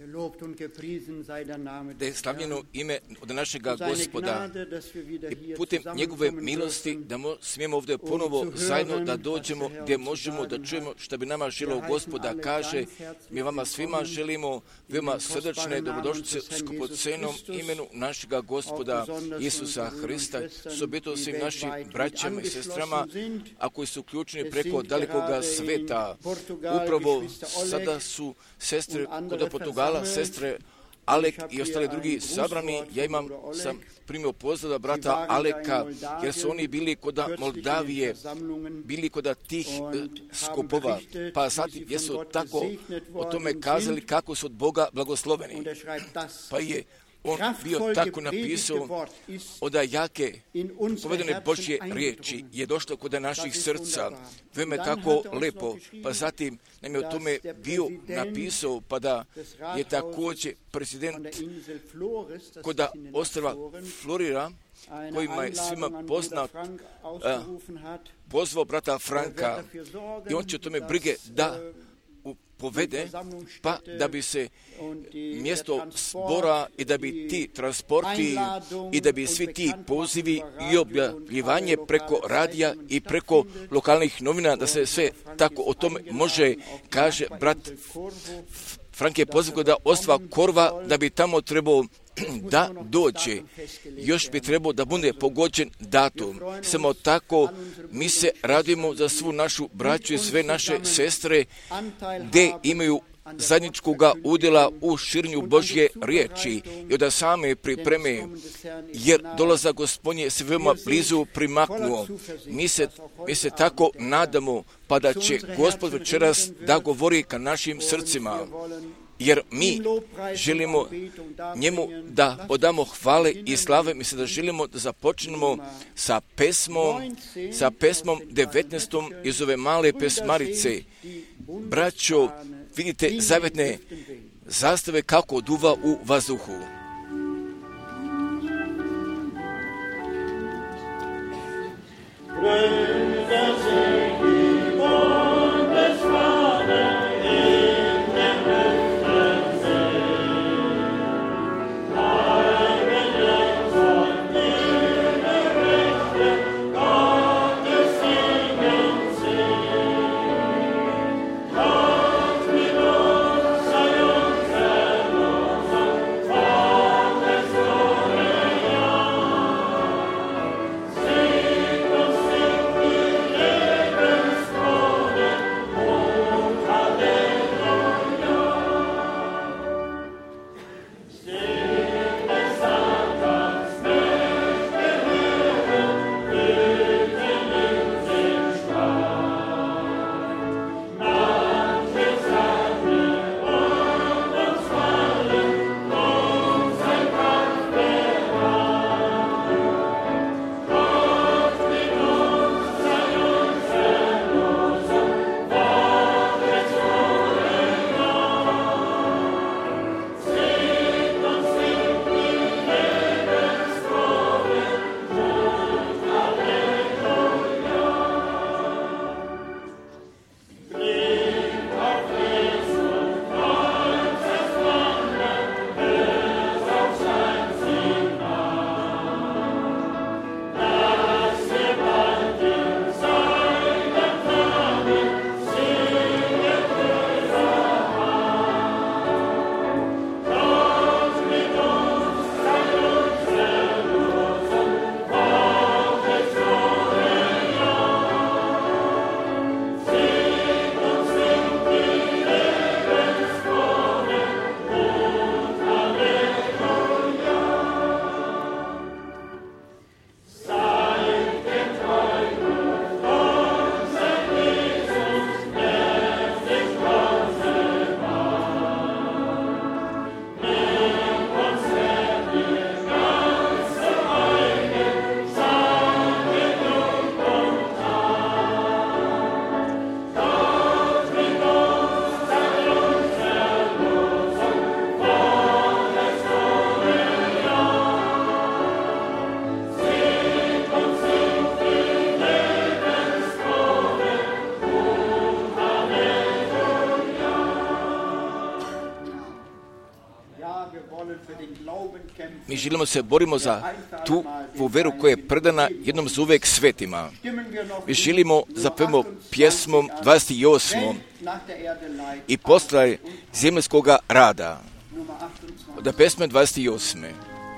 Da je slavljeno ime od našega Gospoda i putem njegove milosti da smijemo ovdje ponovo zajedno da dođemo gdje možemo da čujemo što bi nama želio Gospoda kaže. Mi vama svima želimo veoma srdečne dobrodošlice skupocenom imenu našega Gospoda Isusa Hrista, s obito svim našim braćama i sestrama, a koji su uključeni preko dalekoga sveta. Upravo sada su sestre kod Portugala, sestre Alek i ostali drugi sabrani. Ja sam primio pozdrav brata Aleka, jer su oni bili kod Moldavije, bili kod tih skupova, pa zatim jesu tako o tome kazali kako su od Boga blagosloveni. Pa je on bio tako napisao od jake povedene Božje riječi je došlo kod naših srca. Veme tako lepo. Pa zatim nam je o tome bio napisao, pa da je također prezident kod ostrva Florida, kojima je svima poznat, pozvao brata Franka i on će o tome brige da povede, pa da bi se mjesto zbora i da bi ti transporti i da bi svi ti pozivi i objavljivanje preko radija i preko lokalnih novina, da se sve tako o tome može, kaže brat Frank je pozvao da ostva Korva, da bi tamo trebao da dođe. Još bi trebao da bude pogođen datum. Samo tako mi se radimo za svu našu braću i sve naše sestre gdje imaju zajedničkoga udjela u širenju Božje riječi i od same pripreme, jer dolazak Gospodnji je se veoma blizu primaknuo. Mi se tako nadamo, pa da će Gospod večeras da govori ka našim srcima, jer mi želimo njemu da odamo hvale i slave. Mislim da želimo da započnemo sa pesmom 19. iz ove male pesmarice. Braćo, vidite zavetne zastave kako duva u vazduhu. Mi želimo se borimo za tu veru koja je predana jednom za uvijek svetima. Mi želimo zapevamo pjesmom 28. i posle zemljskoga rada. Da pjesme 28.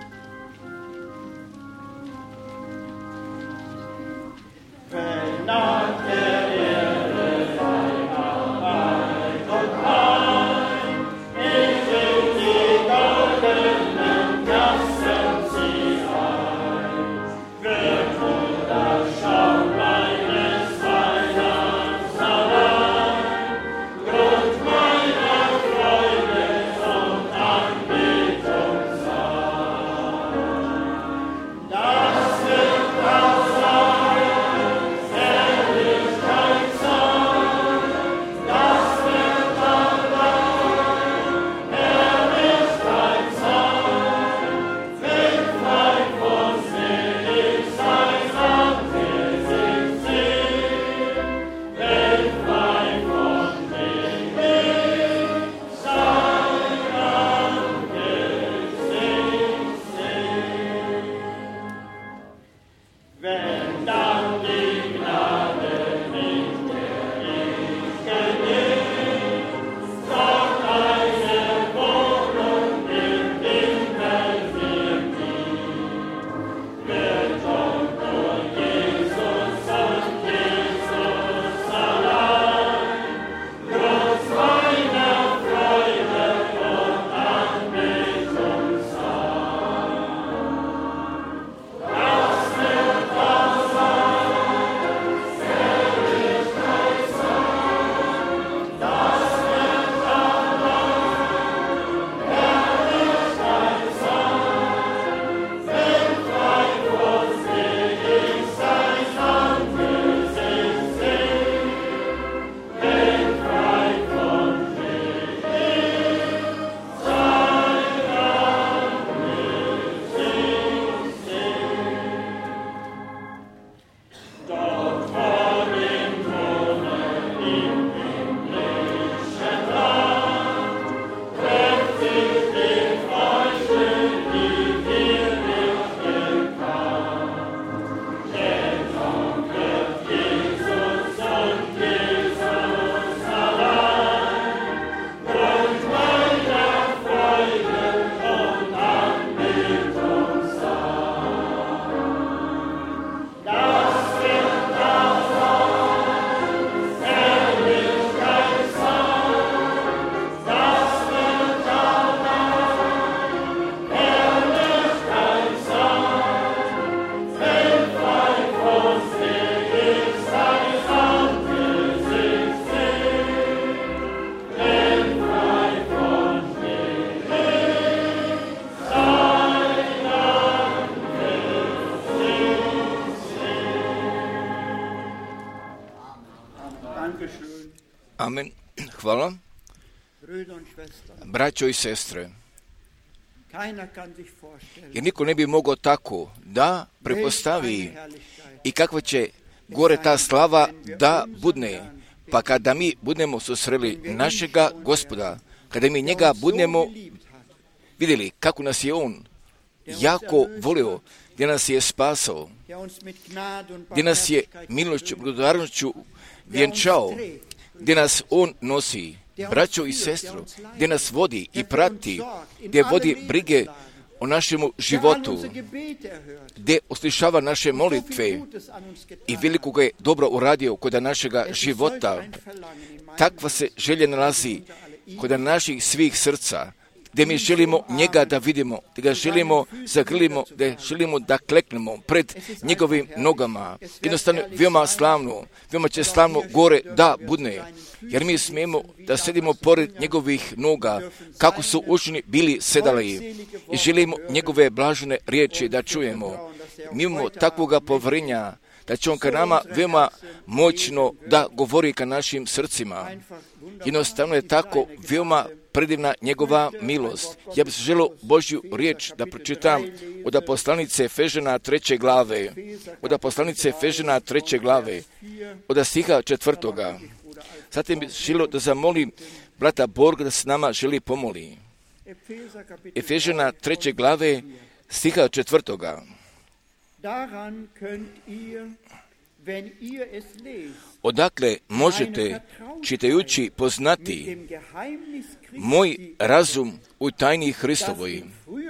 Amen. Hvala. Braćo i sestre, jer niko ne bi mogao tako da prepostavi i kakva će gore ta slava da budne, pa kada mi budemo susreli našega Gospoda, kada mi njega budemo vidjeli kako nas je on jako volio, gdje nas je spasao, gdje nas je milošću, благодарnošću vjenčao, gdje nas on nosi, braćo i sestro, gdje nas vodi i prati, gdje vodi brige o našemu životu, gdje oslišava naše molitve i veliko ga je dobro uradio kod našega života. Takva se želja nalazi kod naših svih srca, gdje mi želimo njega da vidimo, gdje ga želimo zagrlimo, gdje želimo da kleknemo pred njegovim nogama. Jednostavno, veoma slavno, veoma će slavno gore da budne, jer mi smijemo da sedimo pored njegovih noga, kako su učeni bili sedali i želimo njegove blažene riječi da čujemo. Mi imamo takvoga povjerenja da će on ka nama veoma moćno da govori ka našim srcima. Jednostavno je tako veoma predivna njegova milost. Ja bih želio Božju riječ da pročitam od poslanice Efežana 3. glave. Od poslanice Efežana 3. glave. Od stiha 4. Zatim bih želio da zamolim brata Borga da se nama želi pomoli. Efežana 3. glave stiha 4. Odakle možete, čitajući, poznati moj razum u tajni Hristovoj,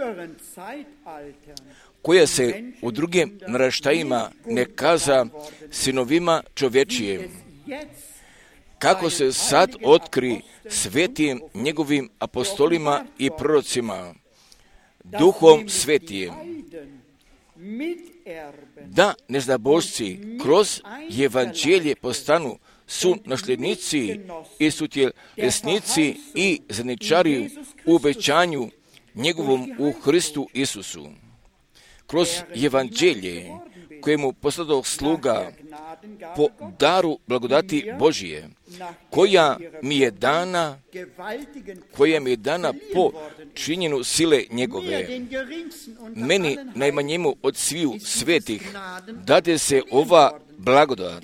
koja se u drugim naraštajima ne kaza sinovima čovječije, kako se sad otkri svetim njegovim apostolima i prorocima, duhom svetijem, da neznabošci kroz evanđelje postanu su nasljednici i sutjelesnici i zajedničari u obećanju njegovom u Hristu Isusu. Kroz evanđelje kojemu posladao sluga po daru blagodati Božije, koja mi je dana po činjenu sile njegove. Meni, najmanjemu od sviju svetih, dade se ova blagodat,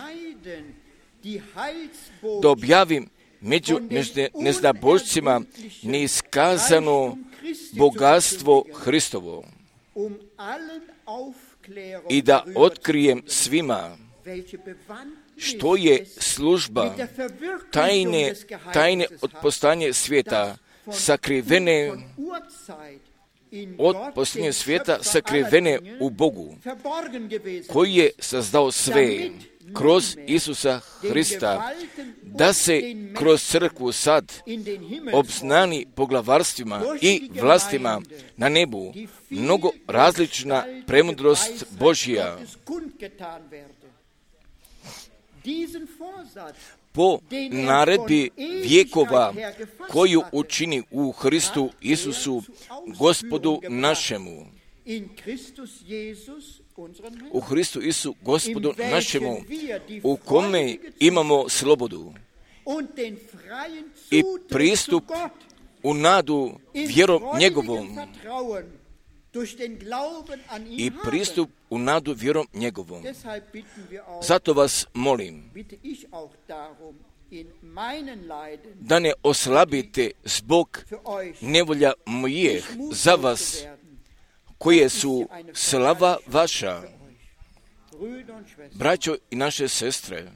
da objavim među neznabošcima neiskazano bogatstvo Hristovo i da otkrijem svima što je služba tajne od postanja svijeta sakrivene od posljednje svijeta sakrivene u Bogu, koji je sazdao sve kroz Isusa Hrista, da se kroz crkvu sad obznani poglavarstvima i vlastima na nebu mnogo različna premudrost Božja. Po naredbi vjekova koju učini u Hristu Isusu, Gospodu našemu. U Hristu Isu, Gospodu našemu, u kome imamo slobodu i pristup u nadu vjerom njegovom. I pristup u nadu vjerom njegovom. Zato vas molim da ne oslabite zbog nevolja mojih za vas, koje su slava vaša. Braćo i naše sestre,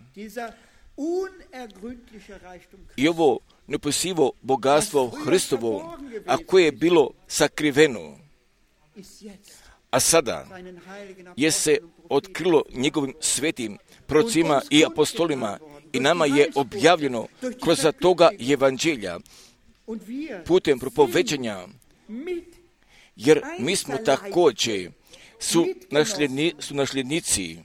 i ovo neposivo bogatstvo Hristovo, a koje je bilo sakriveno, a sada je se otkrilo njegovim svetim prorocima i apostolima i nama je objavljeno kroz toga evanđelja putem propoveđanja, jer mi smo također su nasljednici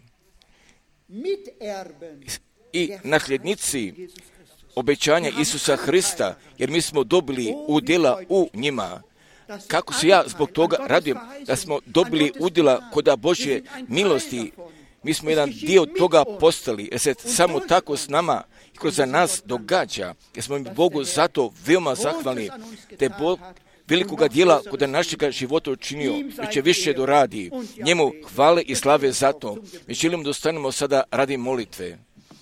i nasljednici obećanja Isusa Hrista, jer mi smo dobili udjela u njima. Kako se ja zbog toga radujem da smo dobili udjela kod Božje milosti, mi smo jedan dio toga postali, jer se samo tako s nama i kroz nas događa, jer smo Bogu zato veoma zahvalni, te Bog velikoga dijela kod našega života učinio, već će više doradi. Njemu hvale i slave za to. Mi želimo da ostanemo sada radi molitve.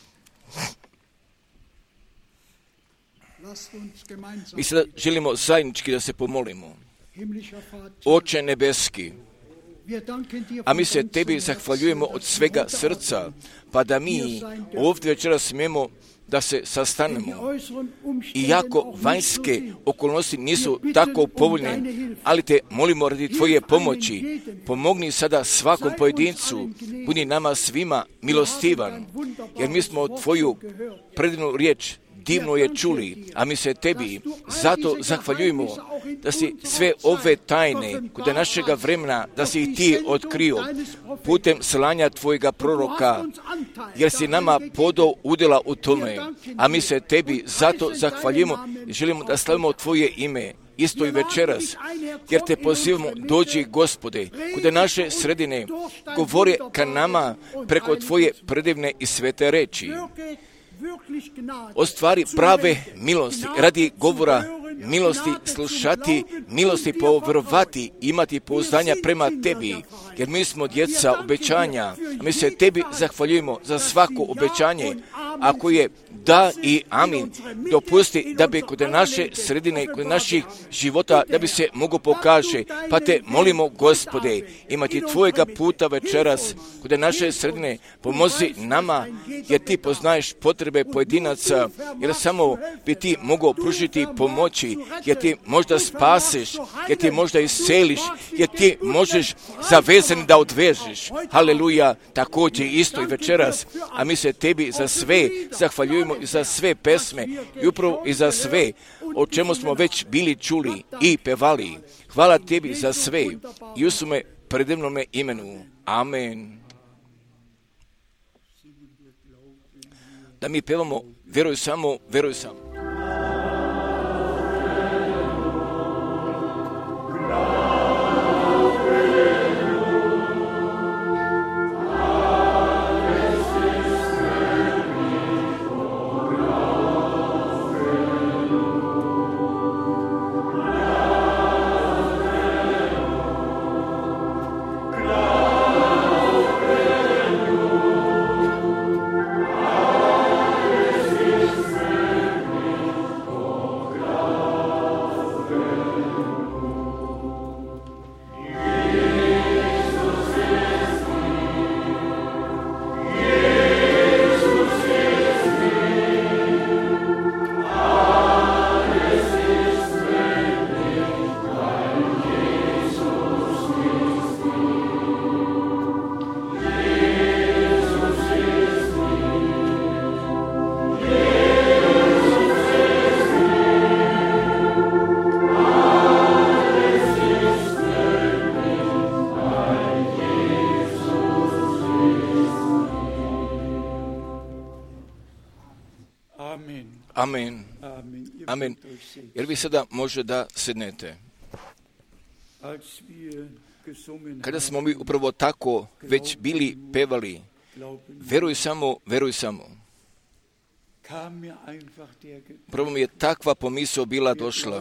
Mi sada želimo zajednički da se pomolimo. Oče nebeski, a mi se tebi zahvaljujemo od svega srca, pa da mi ovdje večeras smijemo da se sastanemo. Iako vanjske okolnosti nisu tako povoljne, ali te molimo radi tvoje pomoći. Pomogni sada svakom pojedincu, budi nama svima milostivan, jer mi smo tvoju predivnu riječ divno je čuli, a mi se tebi zato zahvaljujemo da si sve ove tajne kod našega vremena, da si ih ti otkrio putem slanja tvojega proroka, jer si nama podao udjela u tome, a mi se tebi zato zahvaljujemo i želimo da slavimo tvoje ime isto i večeras, jer te pozivamo, dođi Gospode, kod naše sredine, govori ka nama preko tvoje predivne i svete reči. Ostvari prave milosti, radi govora milosti slušati, milosti povjerovati, imati pouzdanja prema tebi, jer mi smo djeca obećanja, a mi se tebi zahvaljujemo za svako obećanje, ako je da i amin, dopusti da bi kod naše sredine, kod naših života, da bi se mogo pokaže. Pa te molimo, Gospode, imati tvojega puta večeras kod naše sredine, pomozi nama, jer ti poznaješ potrebe pojedinaca, jer samo bi ti mogao pružiti pomoći, jer ti možda spasiš, jer ti možda isceliš, jer ti možeš zavezani da odvežeš. Haleluja, također isto i večeras, a mi se tebi za sve zahvaljujemo i za sve pesme i upravo i za sve o čemu smo već bili čuli i pevali. Hvala tebi za sve i u svome predivnome imenu. Amen. Da mi pevamo veruj samo, veruj samo. Amen. Amen. Jer vi sada može da sednete. Kada smo mi upravo tako već bili pevali, veruj samo, veruj samo. Prvo mi je takva pomisao bila došla.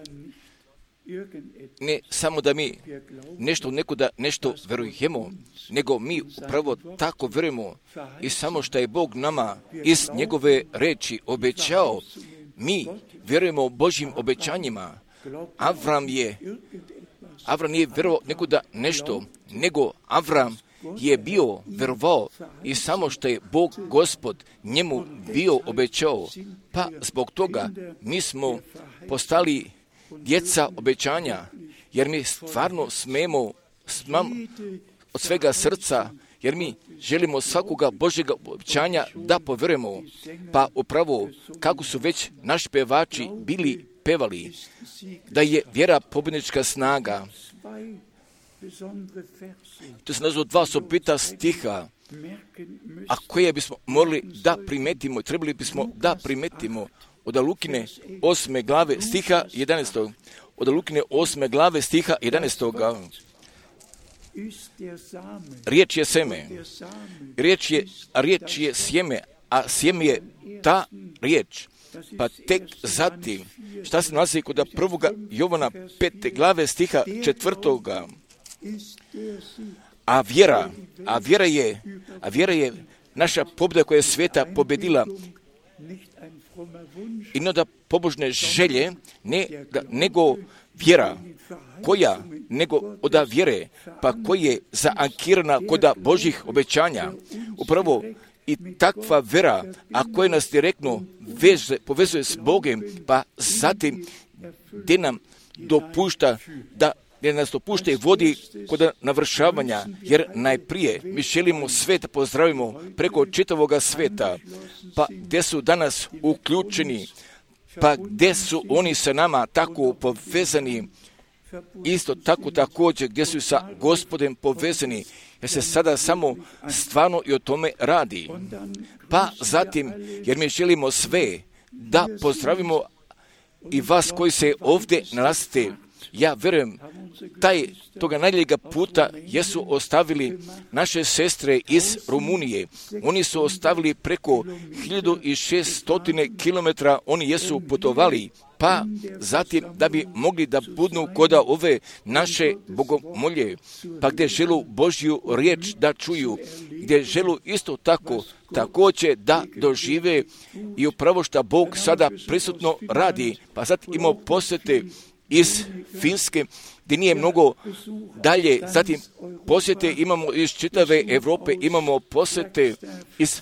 Ne samo da mi nešto verujemo, nego mi upravo tako verujemo i samo što je Bog nama iz njegove reči obećao, mi vjerujemo Božjim obećanjima. Avram nije vjerovao nešto, nego Avram je bio verovao i samo što je Bog Gospod njemu bio obećao. Pa zbog toga mi smo postali djeca obećanja, jer mi stvarno smemo od svega srca, jer mi želimo svakoga Božjega obećanja da povjerujemo. Pa upravo kako su već naši pevači bili pevali, da je vjera pobjednička snaga. To se nazva dva osobita stiha, a koje bismo morali da primetimo, trebali bismo da primetimo od Lukine 8. glave stiha 11. Od Lukine 8. glave stiha 11. Riječ je seme, riječ je sjeme, a sjeme je ta riječ. Pa tek zatim, šta se nalazi kod 1. Jovana 5. glave stiha 4. A vjera je naša pobjeda koja je sveta pobjedila. I ne da pobožne želje, nego vjera, nego od vjere, pa koja je zaankirana kod Božjih obećanja. Upravo i takva vjera, a koja nas direktno povezuje s Bogom, pa zatim gdje nam dopušta i vodi kod navršavanja, jer najprije mi želimo sveta pozdravimo preko čitavoga sveta, pa gdje su danas uključeni, pa gdje su oni sa nama tako povezani, isto tako također gdje su sa Gospodem povezani, jer se sada samo stvarno i o tome radi. Pa zatim, jer mi želimo sve da pozdravimo i vas koji se ovdje nalazite. Ja vjerujem, toga najljega puta jesu ostavili naše sestre iz Rumunije. Oni su ostavili preko 1600 km, oni jesu putovali, pa zatim da bi mogli da budnu kod ove naše bogomolje, pa gdje želu Božju riječ da čuju. gdje želu isto tako također da dožive i upravo što Bog sada prisutno radi. Pa sad imamo posjete iz Finske, gdje nije mnogo dalje. Zatim posjete imamo iz čitave Europe, imamo posjete iz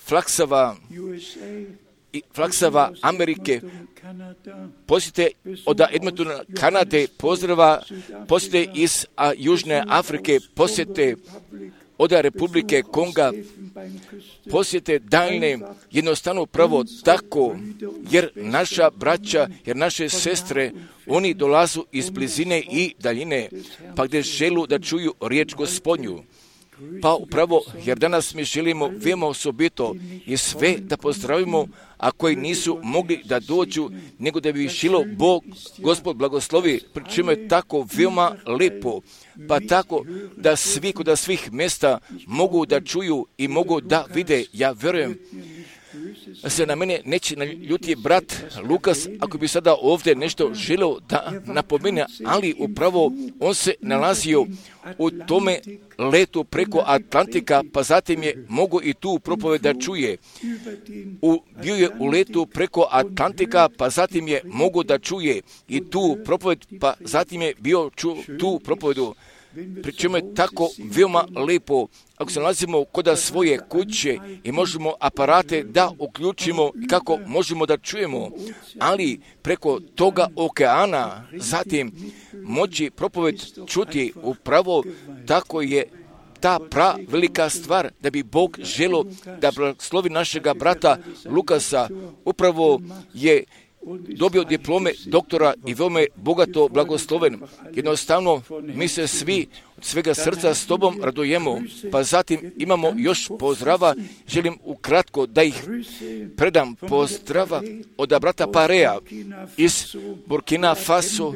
Flaksava Amerike, posjete od Edmontona, Kanade, posjete iz Južne Afrike, posjete od Republike Konga, posjete daljne, jednostavno pravo tako, jer naša braća, jer naše sestre, oni dolazu iz blizine i daljine, pa gdje želu da čuju riječ Gospodnju. Pa upravo, jer danas mi želimo veoma osobito i sve da pozdravimo, a koji nisu mogli da dođu, nego da bi šilo Bog, Gospod blagoslovi, pri čemu je tako veoma lepo, pa tako da svi kod svih mjesta mogu da čuju i mogu da vide. Ja vjerujem se na mene neće naljuti brat Lukas ako bi sada ovdje nešto želio da napomene, ali upravo on se nalazio u tome letu preko Atlantika, pa zatim je mogo i tu propoved da čuje. Bio je u letu preko Atlantika, pa zatim je mogo da čuje i tu propoved, pa zatim je bio tu propovedu. Pri čemu je tako veoma lepo, ako se nalazimo kod svoje kuće i možemo aparate da uključimo i kako možemo da čujemo, ali preko toga okeana zatim moći propoved čuti, upravo tako je ta velika stvar da bi Bog želio da blagoslovi našega brata Lukasa. Upravo je dobio diplome doktora i veoma je bogato blagosloven. Jednostavno, mi se svi od svega srca s tobom radujemo. Pa zatim imamo još pozdrava. Želim ukratko da ih predam. Pozdrava od brata Parea iz Burkina Faso,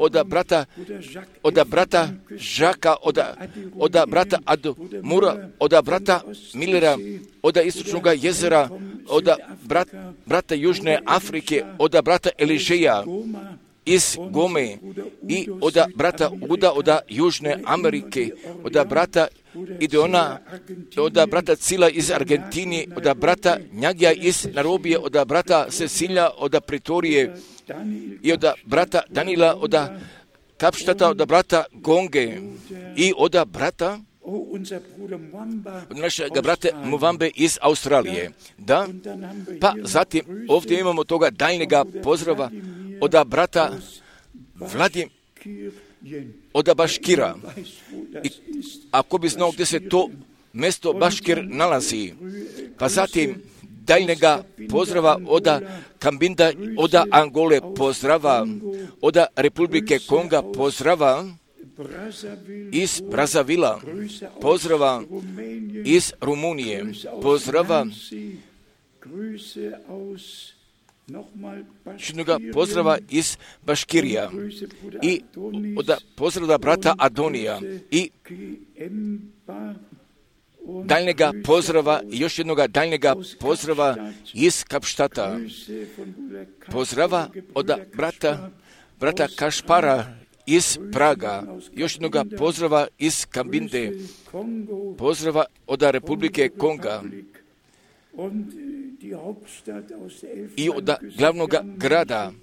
od brata Žaka, od brata Admura, od brata Millera, od Istočnog jezera, od brata Južne Afrike, od brata Eližeja iz Gome i od brata Uda od Južne Amerike, od brata Ideona, od brata Cila iz Argentini, od brata Njagija iz Narobije, od brata Cecilija od Pretorije i od brata Danila od Kapštata, od brata Gonge i od brata od našega brata Muvambe iz Australije. Da, pa zatim ovdje imamo toga daljnjega pozdrava od brata od Baškira. I ako bi znao gdje se to mjesto Baškir nalazi, pa zatim daljnjega pozdrava od Kambinda, od Angole pozdrava, od Republike Konga pozdrava, iz Brazavila, pozdrava iz Rumunije, pozdrava pozdrava iz Baškirija i od pozdrava brata Adonija i daljnjega pozdrava i još jednoga daljnjega pozdrava iz Kapštata, pozdrava od brata Kašpara iz Praga, još jednoga pozdrava iz Kambinde, pozdrava od Republike Konga i od glavnog grada,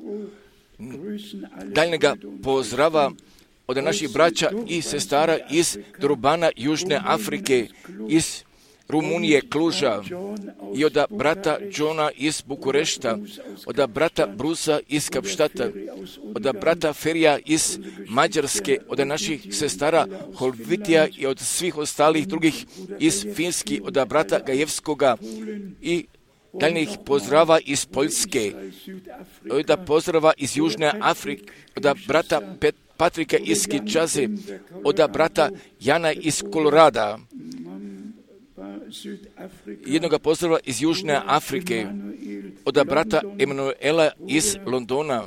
daljnjega pozdrava od naših braća i sestara iz Durbana, Južne Afrike, iz Rumunije, Kluža i od brata Johna iz Bukurešta, od brata Brusa iz Kapštata, od brata Ferija iz Mađarske, od naših sestara Holvitija i od svih ostalih drugih iz Finski, od brata Gajevskoga i daljnjih pozdrava iz Poljske, od pozdrava iz Južne Afrike, od brata Patrika iz Kinčaze, od brata Jana iz Kolorada, jednoga pozdrava iz Južne Afrike, od brata Emanuela iz Londona,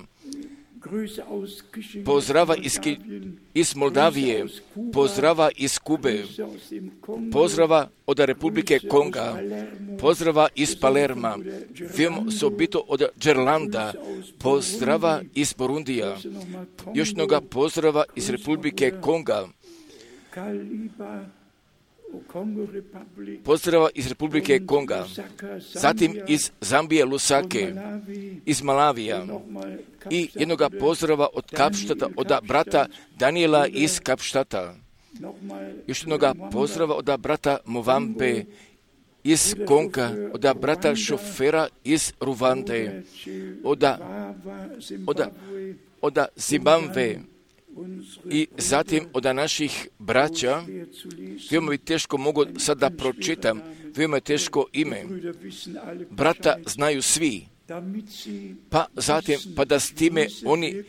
pozdrava iz Moldavije, pozdrava iz Kube, pozdrava od Republike Konga, pozdrava iz Palerma, veoma osobito od Džerlanda, pozdrava iz Burundija, još jednoga pozdrava iz Republike Konga, pozdrava iz Republike Konga, zatim iz Zambije, Lusake, iz Malavija i jednoga pozdrava od Kapštata, od brata Daniela iz Kapštata. Još jednoga pozdrava od brata Movambe iz Konga, od brata šofera iz Ruvande, od Zimbabve i zatim od naših braća. Veoma mi teško mogu sada pročitam, veoma je teško ime. Brata znaju svi, pa zatim, pa da s time oni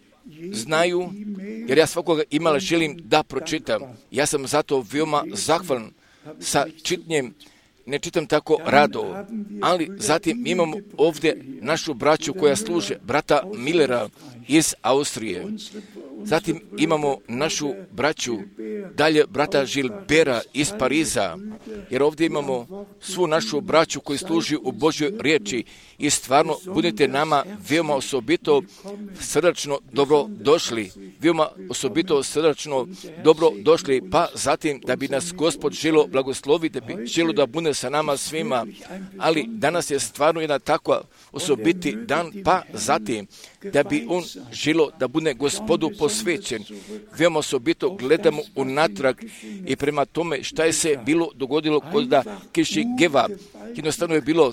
znaju, jer ja svakoga imala želim da pročitam. Ja sam zato veoma zahvalan sa čitnjem, ne čitam tako rado, ali zatim imamo ovdje našu braću koja služe, brata Millera iz Austrije. Zatim imamo našu braću, dalje brata Gilbera iz Pariza, jer ovdje imamo svu našu braću koji služi u Božjoj riječi i stvarno budete nama veoma osobito srdačno dobro došli, veoma osobito srdačno dobro došli, pa zatim da bi nas Gospod želio blagosloviti, da bi želio da bude sa nama svima, ali danas je stvarno jedan takva osobiti dan, pa zatim da bi on želio da bude Gospodu posvećen. Veoma osobito gledamo unatrag i prema tome šta je se bilo dogodilo kod Kišigeva. Jednostavno je bilo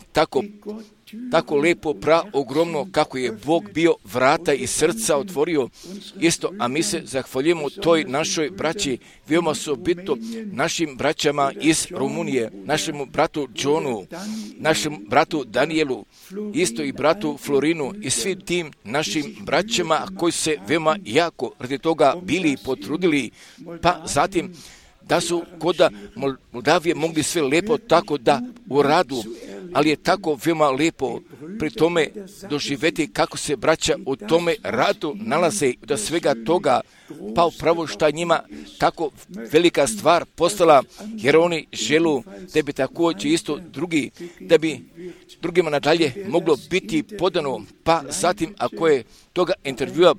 tako lepo, ogromno kako je Bog bio vrata i srca otvorio isto, a mi se zahvaljujemo toj našoj braći, veoma osobito našim braćama iz Rumunije, našemu bratu Johnu, našem bratu Danielu, isto i bratu Florinu i svim tim našim braćama koji se veoma jako radi toga bili potrudili, pa zatim da su kod Moldavije mogli sve lepo tako da uradu, ali je tako veoma lepo pri tome doživjeti kako se braća u tome radu nalaze da svega toga, pa upravo šta njima tako velika stvar postala, jer oni želu da bi također isto da bi drugima nadalje moglo biti podano, pa zatim ako je toga intervjua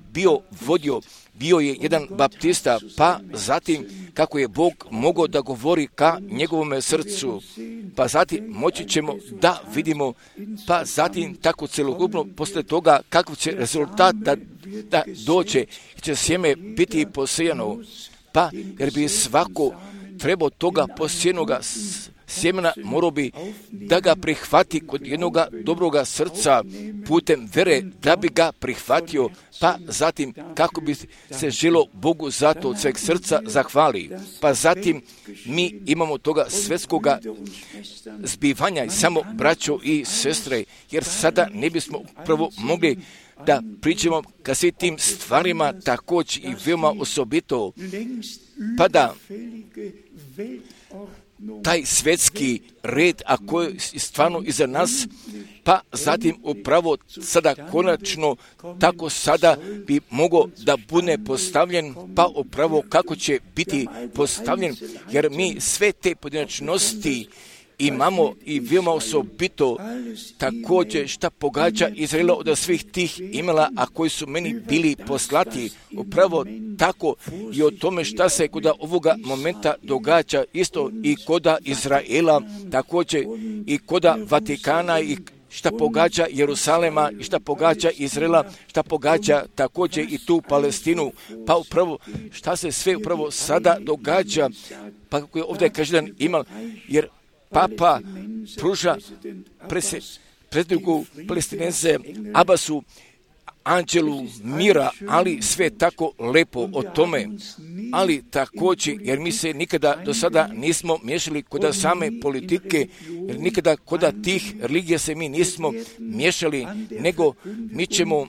bio je jedan baptista, pa zatim kako je Bog mogao da govori ka njegovome srcu, pa zatim moći ćemo da vidimo, pa zatim tako celokupno posle toga kakav će rezultat da dođe, će sjeme biti posejano, pa jer bi svako trebao toga posijenoga sjemena morao bi da ga prihvati kod jednoga dobroga srca putem vere da bi ga prihvatio, pa zatim kako bi se želo Bogu zato od sveg srca zahvali. Pa zatim mi imamo toga svetskoga zbivanja i samo braćo i sestre, jer sada ne bismo upravo mogli da pričamo ka svim tim stvarima također i veoma osobito, pa da taj svetski red, a koji je stvarno iza nas, pa zatim upravo sada konačno tako sada bi mogao da bude postavljen, pa upravo kako će biti postavljen, jer mi sve te pojedinačnosti imamo i veoma osobito također šta pogađa Izraela od svih tih imela, a koji su meni bili poslati. Upravo tako i o tome šta se kod ovoga momenta događa isto i kod Izraela, također i kod Vatikana i šta pogađa Jerusalema i šta pogađa Izraela, šta pogađa također i tu Palestinu, pa upravo šta se sve upravo sada događa, pa kako je ovdje kaže jedan imal, jer Papa pruža predsjedniku Palestinense Abbasu anđelu mira, ali sve tako lepo o tome, ali također, jer mi se nikada do sada nismo miješali kod same politike, jer nikada kod tih religija se mi nismo miješali, nego mi ćemo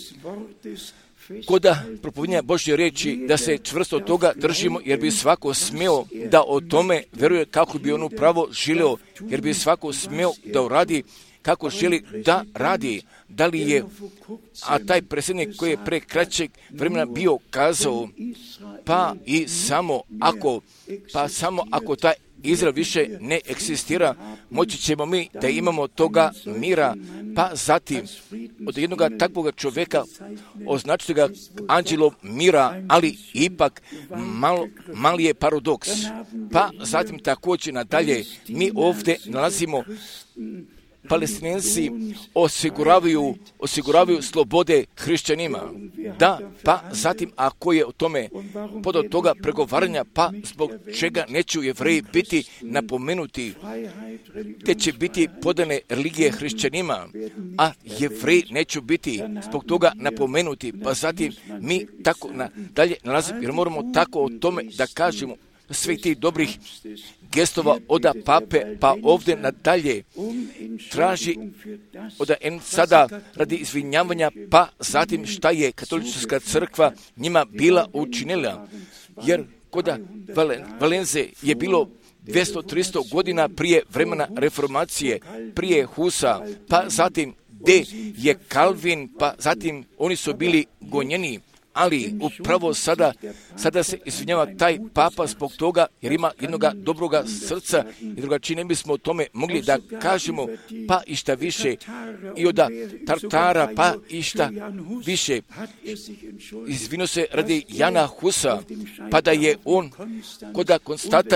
kod propovedanja Božje riječi da se čvrsto od toga držimo, jer bi svako smio da o tome veruje kako bi on upravo želio, jer bi svako smio da uradi kako želi da radi. Da li je, a taj predsjednik koji je pre kraćeg vremena bio kazao, pa samo ako taj Izrael više ne eksistira, moći ćemo mi da imamo toga mira, pa zatim od jednog takvog čovjeka označiti ga anđelom mira, ali ipak mali je paradoks. Pa zatim također nadalje mi ovdje nalazimo Palestinenci osiguravaju slobode hrišćanima. Da, pa zatim ako je o tome pod toga pregovaranja, pa zbog čega neću Jevreji biti napomenuti, te će biti podane religije hrišćanima, a Jevreji neću biti zbog toga napomenuti, pa zatim mi tako dalje nalazimo, jer moramo tako o tome da kažemo svih tih dobrih gestova od pape, pa ovdje nadalje traži od sada radi izvinjavanja, pa zatim šta je katolička crkva njima bila učinila, jer kod Valenze je bilo 200-300 godina prije vremena reformacije, prije Husa, pa zatim gdje je Kalvin, pa zatim oni su bili gonjeni. Ali upravo sada se izvinjava taj papa zbog toga jer ima jednoga dobroga srca i drugačije ne bismo o tome mogli da kažemo, pa i šta više i od Tartara, pa i šta više. Izvino se radi Jana Husa, pa da je on koda Konstata,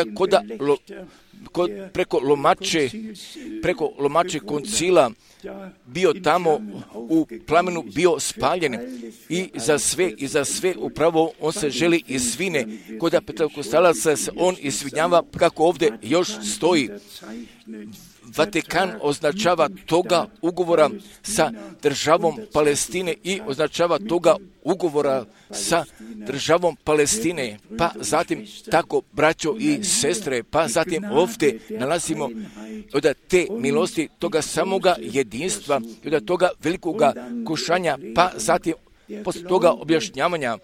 preko lomače koncila bio tamo u plamenu bio spaljen i za sve upravo on se želi izvine. Kod Pentekostalaca se on izvinjava kako ovdje još stoji. Vatikan označava toga ugovora sa državom Palestine i označava toga ugovora sa državom Palestine, pa zatim tako braćo i sestre, pa zatim ovdje nalazimo od te milosti, toga samoga jedinstva, od toga velikoga kušanja, pa zatim poslije toga objašnjavanja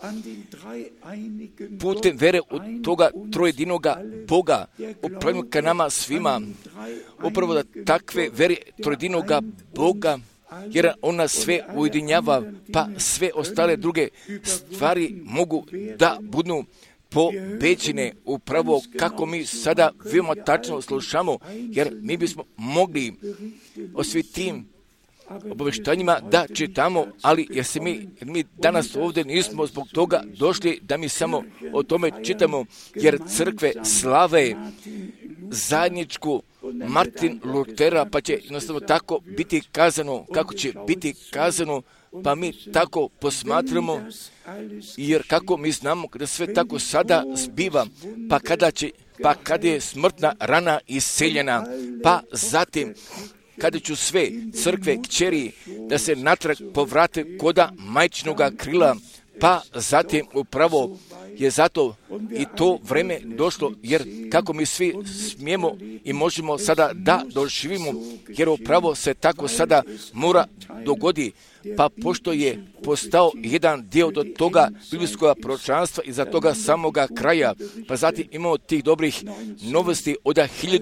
putem vere u toga trojedinoga Boga, upravo ka nama svima, upravo da takve vere trojedinoga Boga, jer ona sve ujedinjava, pa sve ostale druge stvari mogu da budu pobeđene, upravo kako mi sada veoma tačno slušamo, jer mi bismo mogli o svim tim obavještanjima da čitamo, ali jer mi danas ovdje nismo zbog toga došli da mi samo o tome čitamo, jer crkve slave zajedničku Martin Lutera, pa će jednostavno tako biti kazano, kako će biti kazano, pa mi tako posmatramo, jer kako mi znamo kada sve tako sada zbiva, pa kada je smrtna rana iseljena, pa zatim kada ću sve crkve kćeri da se natrag povrate koda majčinoga krila, pa zatim upravo je zato i to vreme došlo, jer kako mi svi smijemo i možemo sada da doživimo, jer upravo se tako sada mora dogodi, pa pošto je postao jedan dio do toga biblijskog proročanstva i za toga samoga kraja, pa zatim imamo tih dobrih novosti od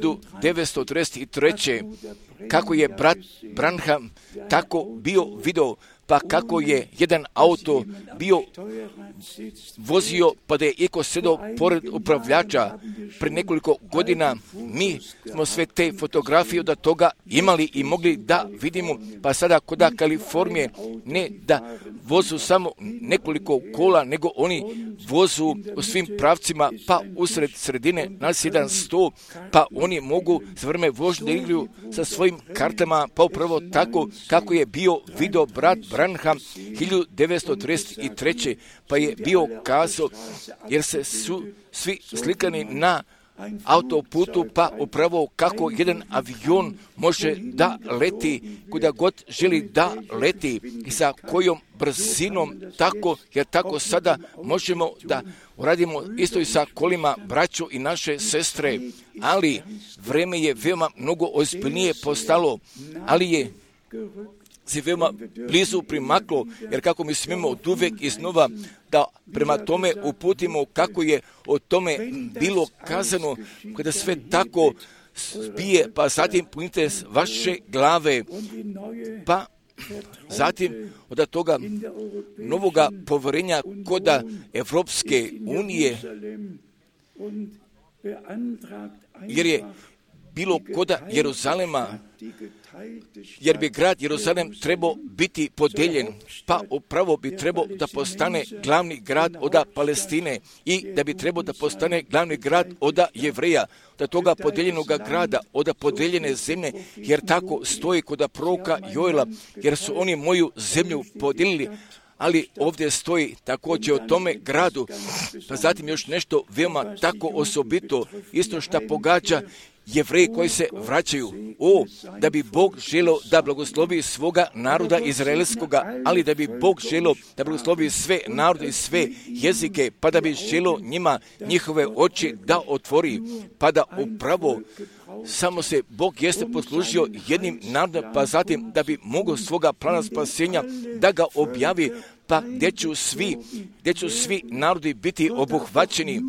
1933. kako je brat Branham tako bio video, pa kako je jedan auto bio vozio, pa da je eko sedao pored upravljača pred nekoliko godina. Mi smo sve te fotografije od toga imali i mogli da vidimo, pa sada kod Kalifornije ne da vozu samo nekoliko kola, nego oni vozu u svim pravcima, pa usred sredine nas jedan sto, pa oni mogu za vreme vožnje da igraju sa svojim kartama, pa upravo tako kako je bio video brat Branham 1933. pa je bio kazao, jer se su svi slikani na autoputu, pa upravo kako jedan avion može da leti kuda god želi da leti i sa kojom brzinom, tako, jer tako sada možemo da uradimo isto i sa kolima, braćo i naše sestre, ali vreme je veoma mnogo ozbiljnije postalo, ali je se veoma blizu primaklo, jer kako mi smijemo od uvek iznova da prema tome uputimo kako je o tome bilo kazano, kada sve tako spije, pa zatim punite vaše glave, pa zatim od toga novoga poverenja koda Evropske unije, jer je bilo koda Jeruzalema, jer bi grad Jeruzalem trebao biti podijeljen, pa upravo bi trebao da postane glavni grad od Palestine i da bi trebao da postane glavni grad od Jevreja, da toga podijeljenog grada, od podijeljene zemlje, jer tako stoji kod proroka Joela, jer su oni moju zemlju podijelili. Ali ovdje stoji također o tome gradu, pa zatim još nešto veoma tako osobito, isto što pogađa Jevreji koji se vraćaju. Da bi Bog želio da blagoslovi svoga naroda izraelskoga, ali da bi Bog želio da blagoslovi sve narode i sve jezike, pa da bi želio njima njihove oči da otvori, pa da upravo samo se Bog jeste poslužio jednim narodom, pa zatim da bi mogao svoga plana spasenja da ga objavi, pa gdje će svi narodi biti obuhvaćeni.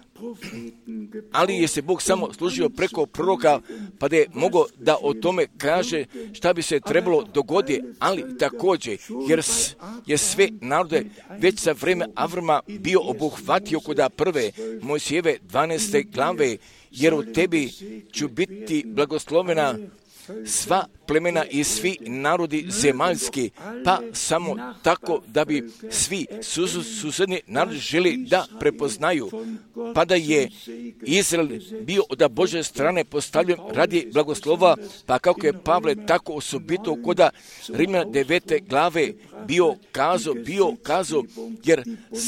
Ali je se Bog samo služio preko proroka, pa da je mogao da o tome kaže šta bi se trebalo dogoditi, ali također, jer je sve narode već za vreme Avrama bio obuhvatio kod prve Mojsijeve 12. glave, jer u tebi ću biti blagoslovena sva plemena i svi narodi zemaljski, pa samo tako da bi svi susedni narodi želi da prepoznaju, pa da je Izrael bio od Božje strane postavljen radi blagoslova, pa kako je Pavle tako osobito kod Rimljana 9. glave bio kazao, jer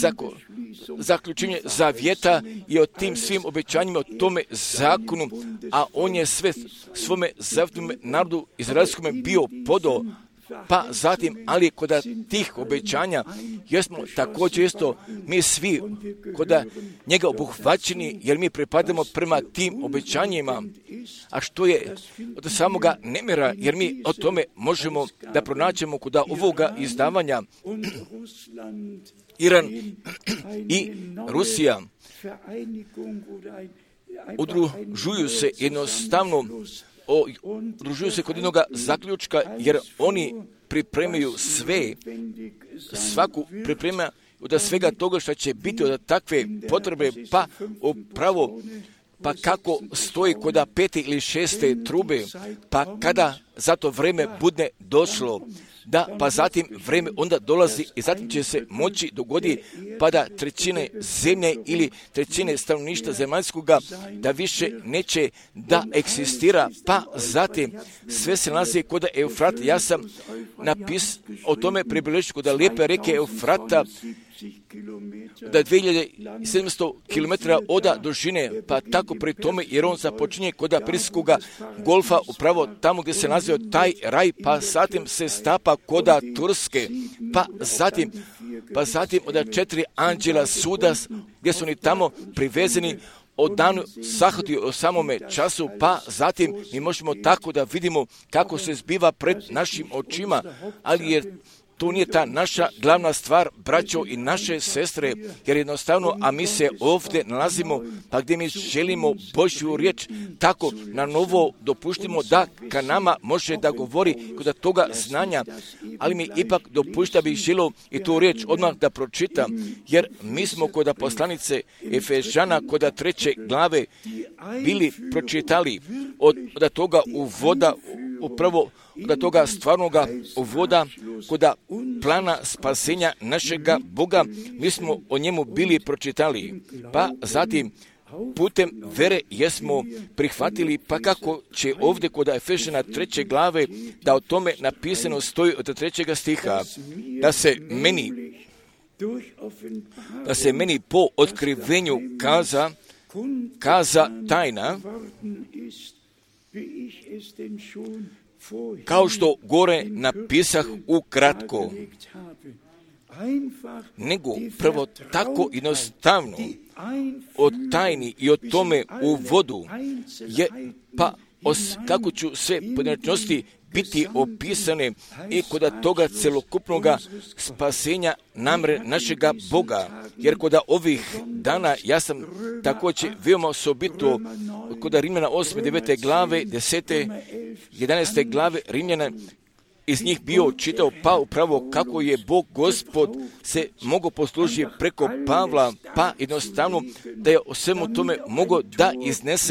zaključenje zavjeta je o tim svim obećanjima, o tome zakonu, a on je sve svome zavjetnom narodu izraelskome bio podao, pa zatim, ali kod tih obećanja jesmo također isto mi svi kod njega obuhvaćeni, jer mi pripadamo prema tim obećanjima, a što je od samoga nemira, jer mi o tome možemo da pronađemo kod ovoga izdavanja. Iran i Rusija udružuju se jednostavno, udružuju se kod jednog zaključka, jer oni pripremaju svaku priprema od svega toga što će biti od takve potrebe, pa upravo pa kako stoji kod 5. ili 6. trube, pa kada za to vreme bude došlo, pa zatim vreme onda dolazi i zatim će se moći dogoditi pa da trećine zemlje ili trećine stanovništva zemaljskoga da više neće da eksistira, pa zatim sve se nalazi kod Eufrata. Ja sam napisao o tome približiti kod lijepe reke Eufrata, da 2700 km od dužine, pa tako pri tome, jer on započinje kod Perskog golfa, upravo tamo gdje se nalazi taj raj, pa zatim se stapa kod Turske, pa zatim od 4 anđela suda, gdje su oni tamo privezeni od danu sahoti o samome času, pa zatim mi možemo tako da vidimo kako se zbiva pred našim očima, ali jer to nije ta naša glavna stvar, braćo i naše sestre, jer jednostavno, a mi se ovdje nalazimo, pa gdje mi želimo Božju riječ, tako na novo dopuštimo da ka nama može da govori kod toga znanja, ali mi ipak dopušta bih želio i tu riječ odmah da pročitam, jer mi smo kod poslanice Efežana kod 3. glave bili pročitali od toga uvoda, upravo od toga stvarnoga uvoda kod plana spasenja našega Boga, mi smo o njemu bili pročitali, pa zatim putem vere jesmo prihvatili, pa kako će ovdje kod Efežana 3. glave da o tome napisano stoji od 3. stiha, da se meni po otkrivenju kaza tajna, kao što gore napisah ukratko, nego prvo tako jednostavno o tajni i o tome uvodu je, pa kako ću sve pojedinačnosti biti opisane i kod toga celokupnog spasenja namre našega Boga. Jer kod ovih dana ja sam također veoma osobito kod Rimljana 8. 9. glave, 10. 11. glave Rimljana iz njih bio čitao, pa upravo kako je Bog Gospod se mogao poslužiti preko Pavla, pa jednostavno da je o svemu tome mogao da iznese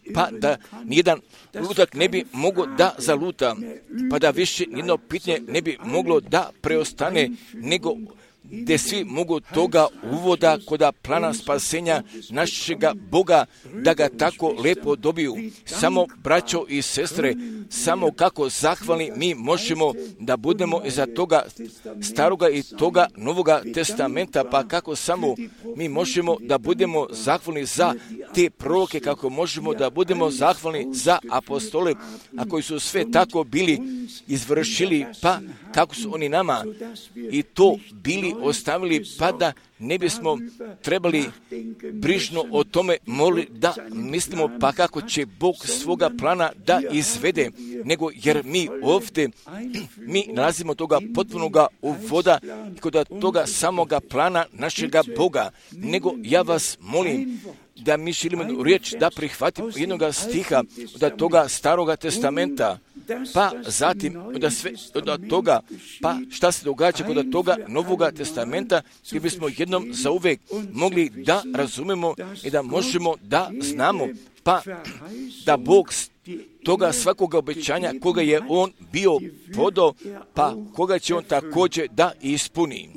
pa da nijedan lutak ne bi mogao da zaluta, pa da više nijedno pitanje ne bi moglo da preostane, nego gdje svi mogu toga uvoda koda plana spasenja našega Boga, da ga tako lepo dobiju. Samo, braćo i sestre, samo kako zahvalni mi možemo da budemo iza toga staroga i toga novoga testamenta, pa kako samo mi možemo da budemo zahvalni za te proroke, kako možemo da budemo zahvalni za apostole, a koji su sve tako bili izvršili, pa kako su oni nama i to bili ostavili, pa da ne bismo trebali brižno o tome moliti da mislimo pa kako će Bog svoga plana da izvede, nego jer mi ovdje mi nalazimo toga potpunoga uvoda i kod toga samoga plana našega Boga, nego ja vas molim da mi želimo riječ da prihvatimo jednoga stiha od toga staroga testamenta, pa zatim od toga, pa šta se događa kod toga novoga testamenta, gdje bismo jednom zauvijek mogli da razumemo i da možemo da znamo, pa da Bog toga svakoga obećanja koga je On bio podao, pa koga će On također da ispuni.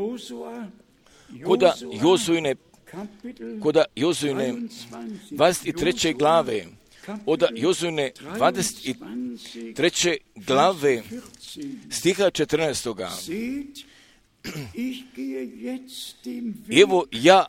Koda Jozujine 23. glave, od Jozujine 23. glave, stiha 14. Evo ja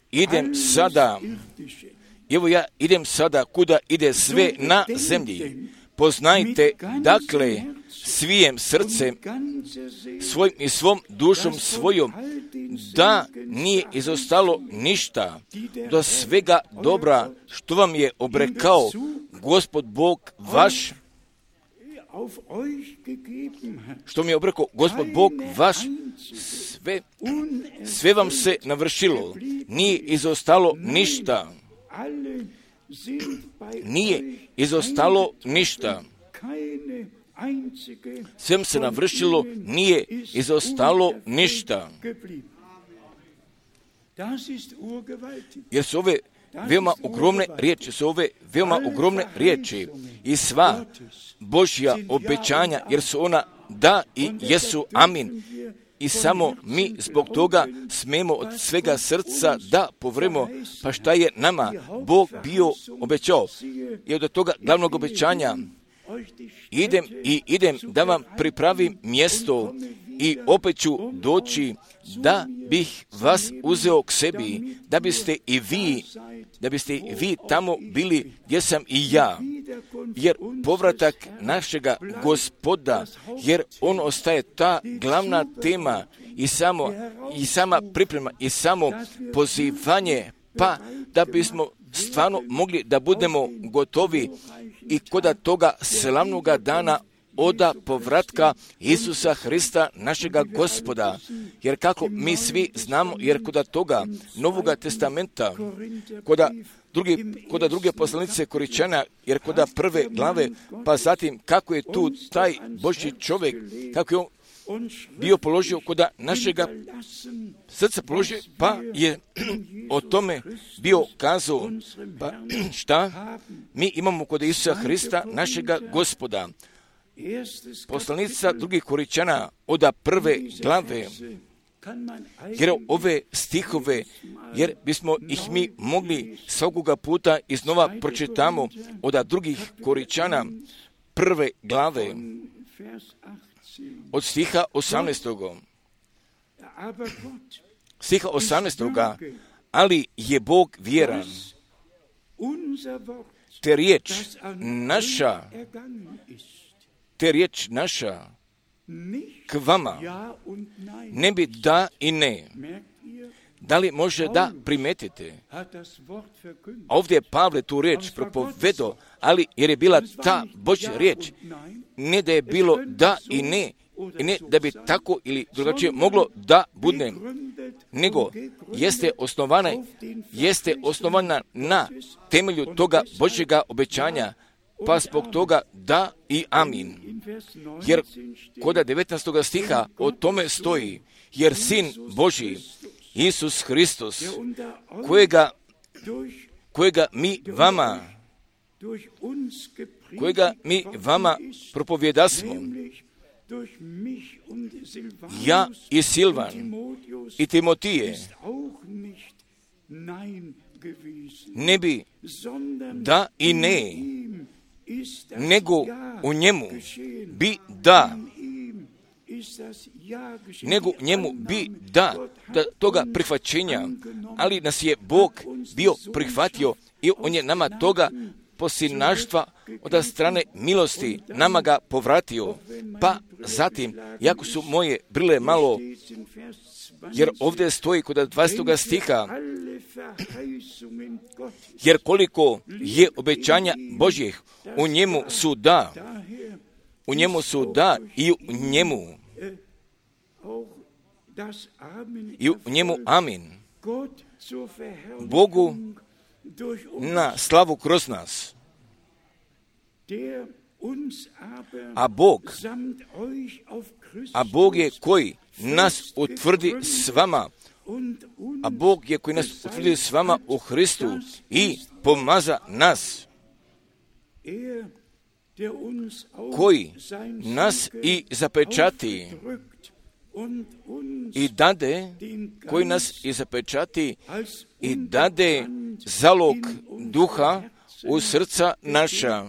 idem sada kuda ide sve na zemlji. Poznajte, dakle, svijem srcem svojim i svom dušom svojom, da nije izostalo ništa do svega dobra što vam je obrekao Gospod Bog vaš, što mi je obrekao Gospod Bog vaš, sve vam se navršilo, nije izostalo ništa. Nije izostalo ništa. Sve se navršilo, nije izostalo ništa. Jer su ove veoma ogromne riječi, i sva Božja obećanja, jer su ona da i jesu amin. I samo mi zbog toga smemo od svega srca da povremo, pa šta je nama Bog bio obećao. I od toga glavnog obećanja idem da vam pripravim mjesto i opet ću doći da bih vas uzeo k sebi, da biste i vi tamo bili gdje sam i ja. Jer povratak našega Gospoda, jer on ostaje ta glavna tema i sama priprema i samo pozivanje, pa da bismo stvarno mogli da budemo gotovi i kod toga slavnoga dana oda povratka Isusa Hrista, našega Gospoda. Jer kako mi svi znamo, jer kod toga Novoga testamenta, kod druge poslanice Koričana, jer kod prve glave, pa zatim kako je tu taj Božji čovjek, kako je on bio položio kod našega srca položio, pa je o tome bio kazao, pa šta mi imamo kod Isusa Hrista, našega Gospoda. Poslanica drugih Koričana od prve glave, jer ove stihove, jer bismo ih mi mogli svakoga puta iznova pročitamo od drugih Koričana prve glave, od stiha 18. Stiha 18. Ali je Bog vjeran, te riječ naša k vama ne bi da i ne. Da li može da primetite? Ovdje je Pavle tu riječ propovedao, ali jer je bila ta Božja riječ, ne da je bilo da i ne da bi tako ili drugačije moglo da bude, nego jeste osnovana na temelju toga Božjega obećanja, pa zbog toga da i amin. Jer kod 19. stiha o tome stoji, jer Sin Božji, Isus Hristos, kojega mi vama kojega mi vama propovjedasmo, ja i Silvan i Timotije, ne bi da i ne, nego u njemu bi da, nego njemu bi da toga prihvaćenja, ali nas je Bog bio prihvatio i on je nama toga posinaštva od strane milosti nama ga povratio. Pa zatim, jako su moje brile malo, jer ovdje stoji kod 20. stiha, jer koliko je obećanja Božjih, u njemu su da, u njemu su da i u njemu amin. Bogu na slavu kroz nas. A Bog je koji nas utvrdi s vama, a Bog je koji nas utvrdi s vama u Hristu i pomaza nas, koji nas i zapečati i dade, koji nas i zapečati i dade zalog duha u srca naša.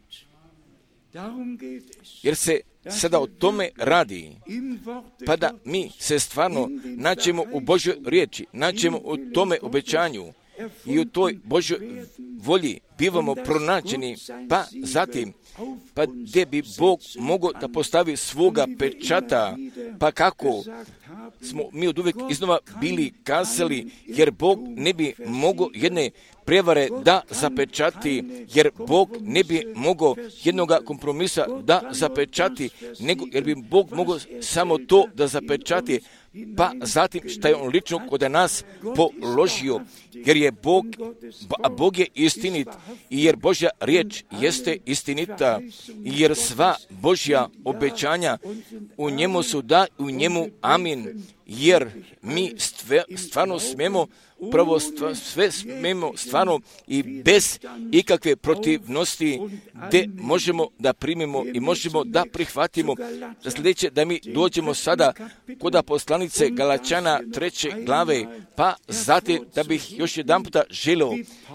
Jer se sada o tome radi, pa da mi se stvarno naćemo u Božoj riječi, naćemo u tome obećanju i u toj Božoj volji bivamo pronađeni, pa zatim, pa gdje bi Bog mogao da postavi svoga pečata, pa kako smo mi od uvijek iznova bili kazali, jer Bog ne bi mogao jedne prevare da zapečati, jer Bog ne bi mogao jednoga kompromisa da zapečati, nego jer bi Bog mogao samo to da zapečati, pa zatim što je on lično kod nas položio, jer je Bog, a Bog je istinit i jer Božja riječ jeste istinita i jer sva Božja obećanja u njemu su da, u njemu amin, jer mi stvarno smemo, upravo sve smemo stvarno i bez ikakve protivnosti, gdje možemo da primimo i možemo da prihvatimo. Za sljedeće da mi dođemo sada kod poslanice Galačana 3. glave, pa zatim da bih još jedan puta želio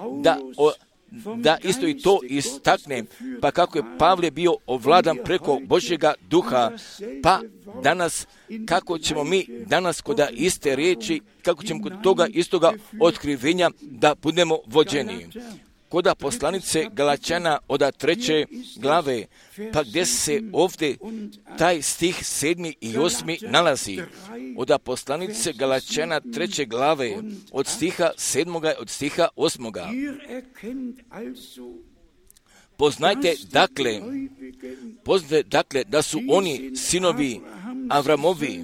da isto i to istaknem, pa kako je Pavle bio ovladan preko Božjega duha, pa danas, kako ćemo mi danas kod iste riječi, kako ćemo kod toga istoga otkrivenja da budemo vođeni. Kod poslanice Galačana od 3. glave, pa gdje se ovdje taj stih 7. i 8. nalazi. Od poslanice Galačana 3. glave, od stiha 7. od stiha 8. Poznajte dakle da su oni sinovi Avramovi,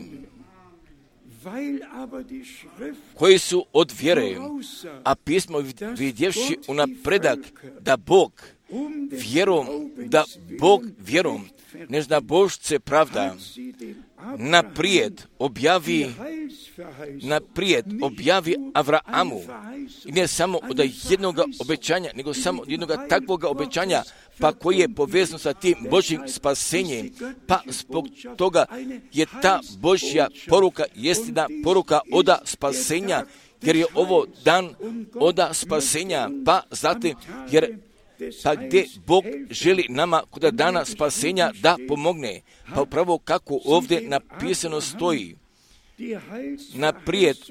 koji su od vjere, a pismo vidjevši unapredak da Bog vjerom neznabošce pravda naprijed objavi Avraamu, i ne samo od jednoga obećanja, nego samo od jednoga takvoga obećanja, pa koji je povezan sa tim Božjim spasenjem, pa zbog toga je ta Božja poruka jestina poruka oda spasenja, jer je ovo dan oda spasenja, pa zatim, pa gdje Bog želi nama kod dana spasenja da pomogne, pa upravo kako ovdje napisano stoji, naprijed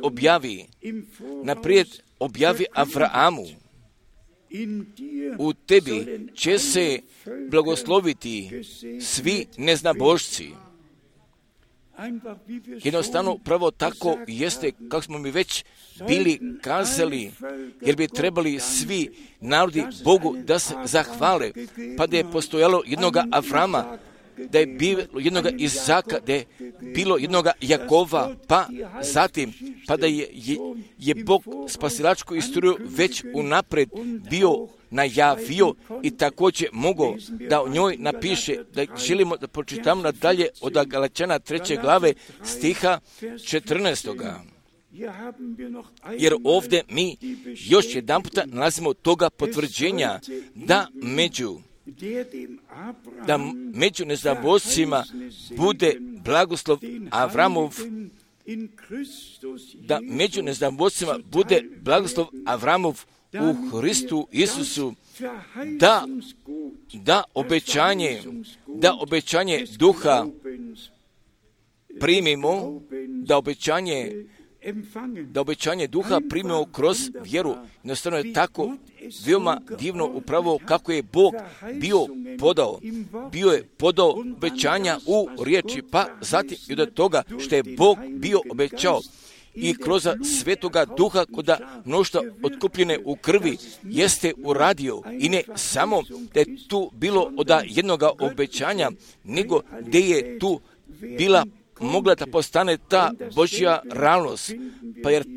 objavi Avraamu, u tebi će se blagosloviti svi neznabošci. Jednostavno, pravo tako jeste, kako smo mi već bili kazali, jer bi trebali svi narodi Bogu da se zahvale, pa da je postojalo jednoga Avrama, da je bilo jednoga Izaka, da je bilo jednoga Jakova, pa zatim, pa da je Bog spasilačku istoriju već unapred bio najavio i također mogao da o njoj napiše, da želimo da pročitamo nadalje od Galačana 3. glave stiha 14. Jer ovdje mi još jedan puta nalazimo toga potvrđenja da među nezabošcima bude blagoslov Avramov, da među nezabošcima bude blagoslov Avramov u Hristu Isusu, da obećanje duha primimo, da obećanje duha primimo kroz vjeru. Jednostavno je tako veoma divno upravo kako je Bog bio je podao obećanja u riječi, pa zatim i od toga što je Bog bio obećao i kroz Svetoga Duha koda mnoštva otkupljene u krvi jeste uradio, i ne samo da je tu bilo od jednoga obećanja, nego gdje je tu bila mogla da postane ta Božja realnost. Pa jer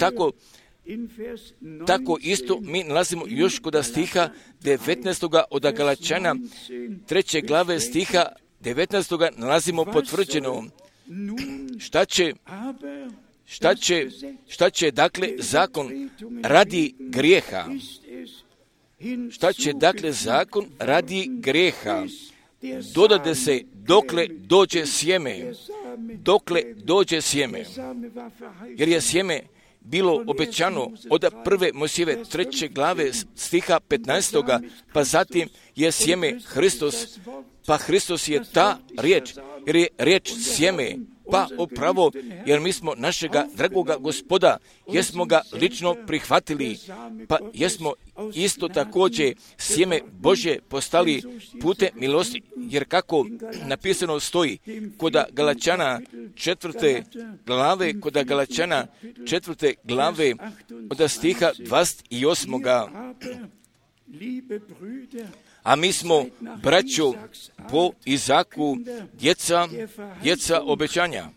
tako isto mi nalazimo još kod stiha 19. od Galačana 3. glave stiha 19. nalazimo potvrđeno. Šta će dakle zakon radi grijeha? Šta će dakle zakon radi grijeha? Dodade se dokle dođe sjeme. Jer je sjeme bilo obećano od 1. Mojsijeve 3. glave stiha 15. Pa zatim je sjeme Hristos, pa Hristos je ta riječ, jer je riječ sjeme. Pa upravo, jer mi smo našega dragoga Gospoda, jesmo ga lično prihvatili, pa jesmo isto također sjeme Božje postali putem milosti, jer kako napisano stoji kod Galačana 4. glave, od stiha 28. A mi smo, braćo, po Izaku, djeca obećanja.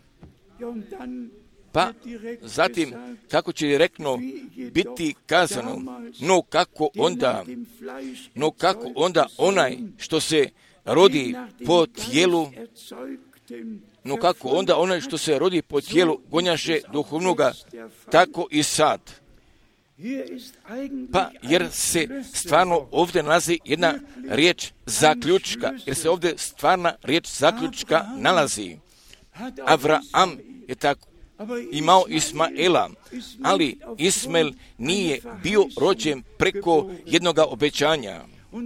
Pa zatim, kako će direktno biti kazano, no kako onda onaj što se rodi po tijelu, gonjaše duhovnoga, tako i sad. Pa jer se stvarno ovdje nalazi jedna riječ zaključka, nalazi. Avraam je tako imao Ismaela, ali Ismael nije bio rođen preko jednoga obećanja.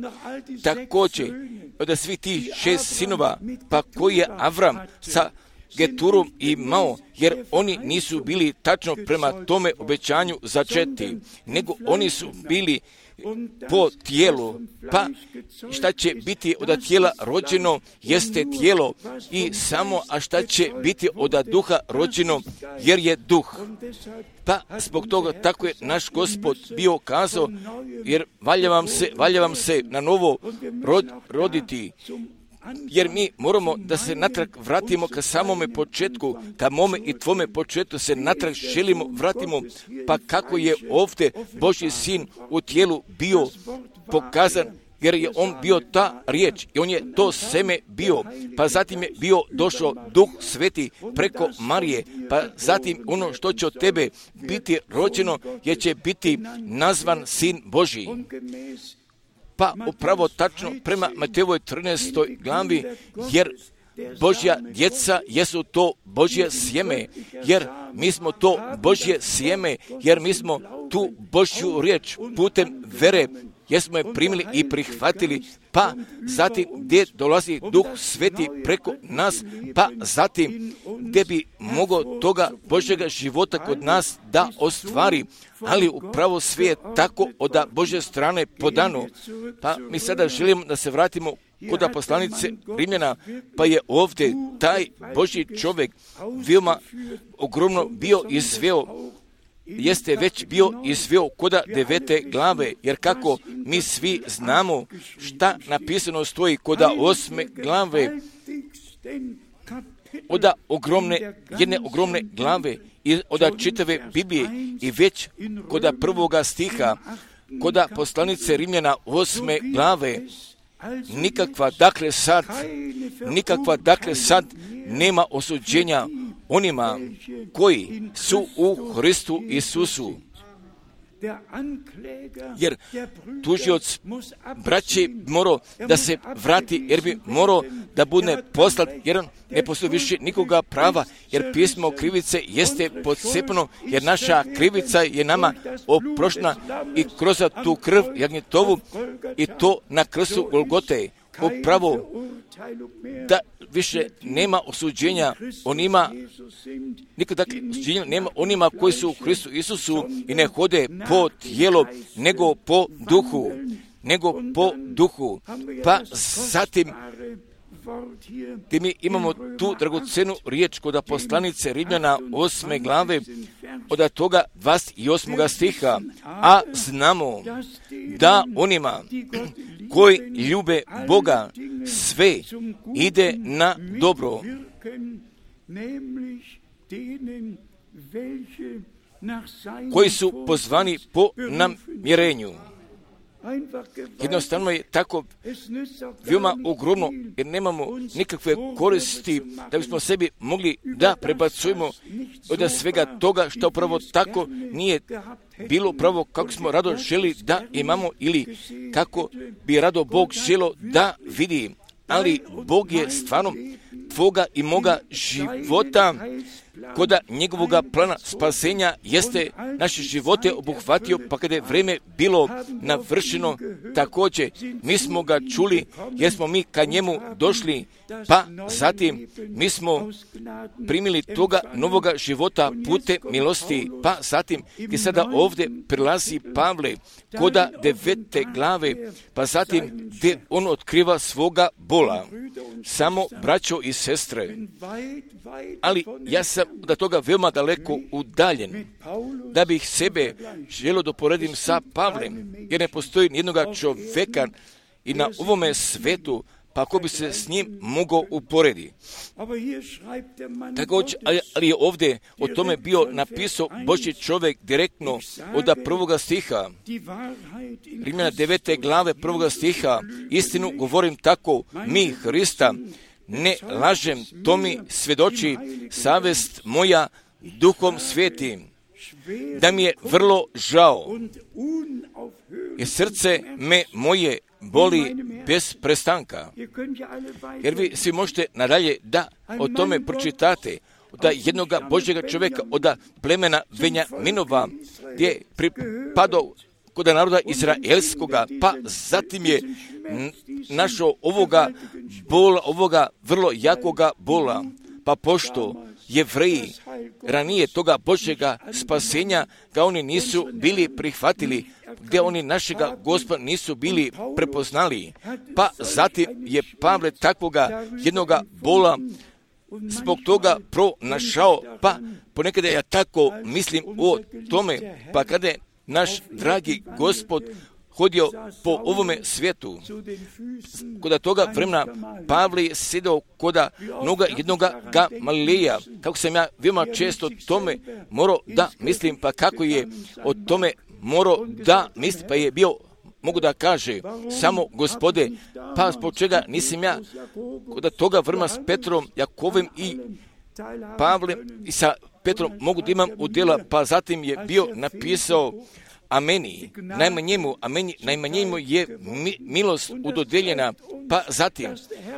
Također, od svih tih 6 sinova, pa koji je Avram sa Geturom imao, jer oni nisu bili tačno prema tome obećanju začeti, nego oni su bili po tijelu. Pa šta će biti od tijela rođeno jeste tijelo i samo, a šta će biti od duha rođeno jer je duh. Pa zbog toga tako je naš Gospod bio kazao, jer valja vam se na novo roditi. Jer mi moramo da se natrag vratimo ka samome početku, ka mome i tvome početku se natrag vratimo, pa kako je ovdje Božji sin u tijelu bio pokazan, jer je on bio ta riječ i on je to seme bio, pa zatim je bio došao Duh Sveti preko Marije, pa zatim ono što će od tebe biti rođeno je će biti nazvan Sin Božji. Pa upravo tačno prema Matejovoj 13. glavi, jer Božja djeca jesu to Božje sjeme, jer mi smo to Božje sjeme, jer mi smo tu Božju riječ putem vere, jer smo je primili i prihvatili, pa zatim gdje dolazi Duh Sveti preko nas, pa zatim gdje bi mogao toga Božjega života kod nas da ostvari, ali upravo sve je tako od Božje strane podano. Pa mi sada želimo da se vratimo kod poslanice Rimljana, pa je ovdje taj Božji čovjek veoma ogromno bio izveo, jeste već bio izveo kod 9. glave, jer kako mi svi znamo šta napisano stoji kod 8. glave, od jedne ogromne glave i od čitave Biblije i već kod 1. stiha, kod poslanice Rimljana 8. glave, nikakva dakle sad nema osuđenja onima koji su u Hristu Isusu. Jer tužioc braći morao da se vrati, jer bi morao da bude poslat, jer on ne postoji više nikoga prava, jer pismo krivice jeste podsepano, jer naša krivica je nama oproštena i kroz tu krv jagnjetovu i to na krstu Golgote. Upravo da više nema osuđenja onima, nikada osuđenja nema onima koji su u Hristu Isusu i ne hode po tijelu, nego po duhu. Pa zatim gdje mi imamo tu dragocenu riječ kod poslanice Rimljana 8. glave od toga 28. stiha, a znamo da onima koji ljube Boga sve ide na dobro. Koji su pozvani po namjerenju. Jednostavno je tako veoma ogromno, jer nemamo nikakve koristi da bismo sebi mogli da prebacujemo od svega toga što pravo tako nije bilo pravo kako smo rado želi da imamo ili kako bi rado Bog želo da vidi. Ali Bog je stvarno tvoga i moga života koda njegovoga plana spasenja jeste naše živote obuhvatio, pa kada je vreme bilo navršeno, također mi smo ga čuli jer smo mi ka njemu došli, pa zatim mi smo primili toga novoga života putem milosti, pa zatim gdje sada ovdje prilazi Pavle koda 9. glave, pa zatim gdje on otkriva svoga bola. Samo braćo i sestre, ali ja sam da toga veoma daleko udaljen, da bih sebe želio da poredim sa Pavlem, jer ne postoji nijednoga čovjeka i na ovome svetu, pa ako bi se s njim mogao uporedi. Također, ali je ovdje o tome bio napisao Božji čovjek direktno od 1. stiha. Rimljana 9. glave 1. stiha. Istinu govorim tako, mi Hrista, ne lažem, to mi svjedoči savest moja duhom svetim, da mi je vrlo žao i srce me moje boli bez prestanka. Jer vi svi možete nadalje da o tome pročitate, da jednoga Božjega čovjeka od plemena Benjaminova, gdje je pripadao kod naroda izraelskoga, pa zatim je našao ovoga bola, ovoga vrlo jakoga bola, pa pošto Jevreji ranije toga Božjega spasenja ga oni nisu bili prihvatili, gdje oni našega Gospoda nisu bili prepoznali, pa zatim je Pavle takvoga jednoga bola zbog toga pronašao, pa ponekad ja tako mislim o tome, pa kada je naš dragi Gospod hodio po ovome svijetu, koda toga vremena Pavle je sjedao koda noga jednoga Gamalileja, kako sam ja veoma često tome morao da mislim, pa kako je o tome morao da mislim, pa je bio, mogu da kaže, samo Gospode, pa zbog čega nisam ja koda toga vremena s Petrom, Jakovim i Pavlem i sa Petrom mogu da imam udjela, pa zatim je bio napisao a meni, najmanjemu je milost udodeljena, pa zatim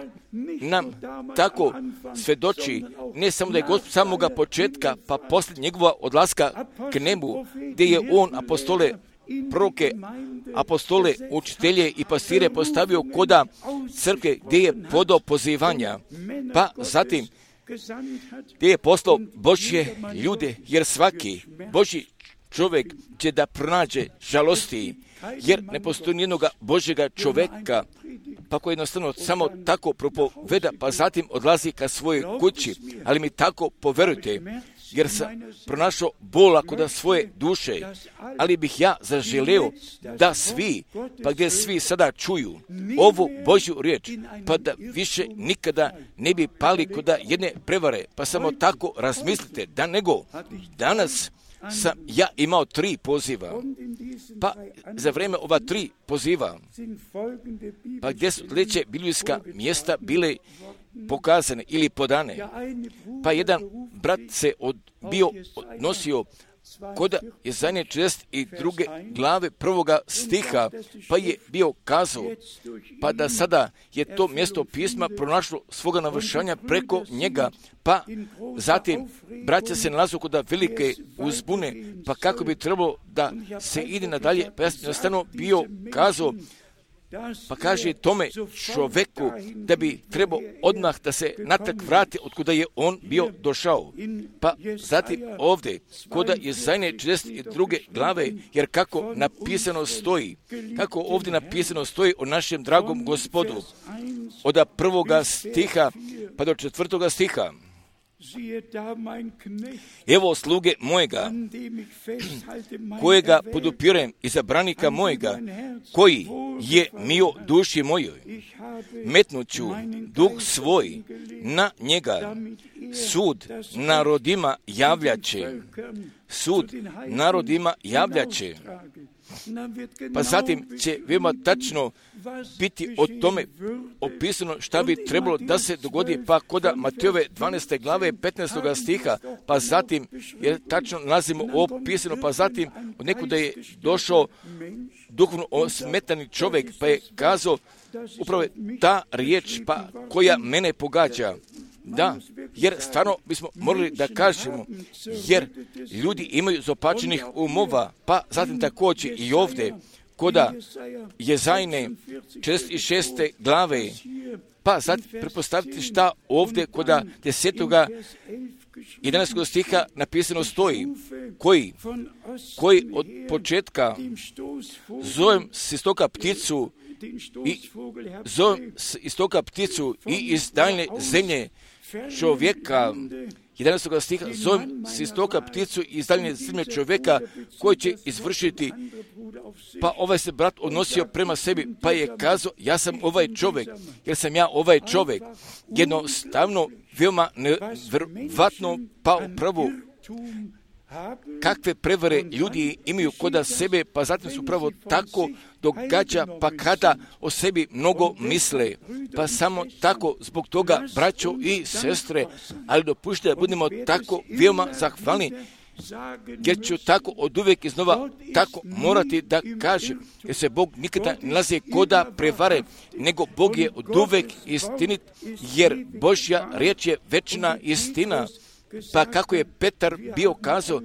nam tako svjedoči, ne samo da je Gospod samoga početka, pa poslije njegova odlaska k nebu, gdje je on apostole, proroke, apostole, učitelje i pastire postavio koda crkve, gdje je podao pozivanja, pa zatim gdje je poslao Božje ljude, jer svaki Božji čovjek će da pronađe žalosti, jer ne postoji nijednoga Božjega čovjeka, pa koji jednostavno samo tako propoveda, pa zatim odlazi ka svojoj kući. Ali mi tako poverujte, jer sam pronašao bola kod svoje duše, ali bih ja zaželeo da svi, pa gdje svi sada čuju ovu Božju riječ, pa da više nikada ne bi pali kod jedne prevare, pa samo tako razmislite, da nego danas sam ja imao 3 poziva, pa za vrijeme ova 3 poziva, pa gdje su sljedeće biblijska mjesta bile pokazane ili podane. Pa jedan brat se bio odnosio kod Jesaje 42. glave 1. stiha, pa je bio kazao, pa da sada je to mjesto pisma pronašlo svoga navršanja preko njega, pa zatim braća se nalazu kod velike uzbune, pa kako bi trebalo da se ide nadalje, pa ja sam jednostavno bio kazao, pa kaže tome čoveku da bi trebao odmah da se natrag vrati od kuda je on bio došao. Pa zatim ovdje, kod Jesaje 42. glave, jer kako napisano stoji, kako ovdje napisano stoji o našem dragom Gospodu, od 1. stiha pa do 4. stiha. Evo sluge mojega, kojega podupirem izabranika mojega, koji je mio duši mojoj. Metnuću duh svoj na njega, sud narodima javljaće. Sud narodima javljaće. Pa zatim će veoma tačno biti o tome opisano šta bi trebalo da se dogodi, pa koda Matejove 12. glave 15. stiha, pa zatim je tačno nalazimo opisano, pa zatim od nekuda je došao duhovno osmetani čovjek, pa je kazao upravo ta riječ pa koja mene pogađa. Da, jer stvarno bismo morali da kažemo, jer ljudi imaju zopačenih umova, pa zatim također i ovdje, koda Jesaje 46. glave, pa zatim prepostaviti šta ovdje koda 10. 11. stiha napisano stoji, koji od početka zovem s istoka pticu i iz daljne zemlje čovjeka, 11. stiha, zovem s istoka pticu iz daljne zemlje čovjeka koji će izvršiti, pa ovaj se brat odnosio prema sebi, pa je kazao, ja sam ovaj čovjek, jer sam ja ovaj čovjek, jednostavno, veoma nevjerovatno pao pravo, kakve prevare ljudi imaju kod sebe, pa zatim su upravo tako događa, pa kada o sebi mnogo misle, pa samo tako zbog toga, braćo i sestre, ali dopustite da budemo tako veoma zahvalni, jer ću tako od uvijek iznova tako morati da kažem, jer se Bog nikada ne nalazi koda prevare, nego Bog je od uvijek istinit, jer Božja riječ je večna istina. Pa kako je Petar bio kazao,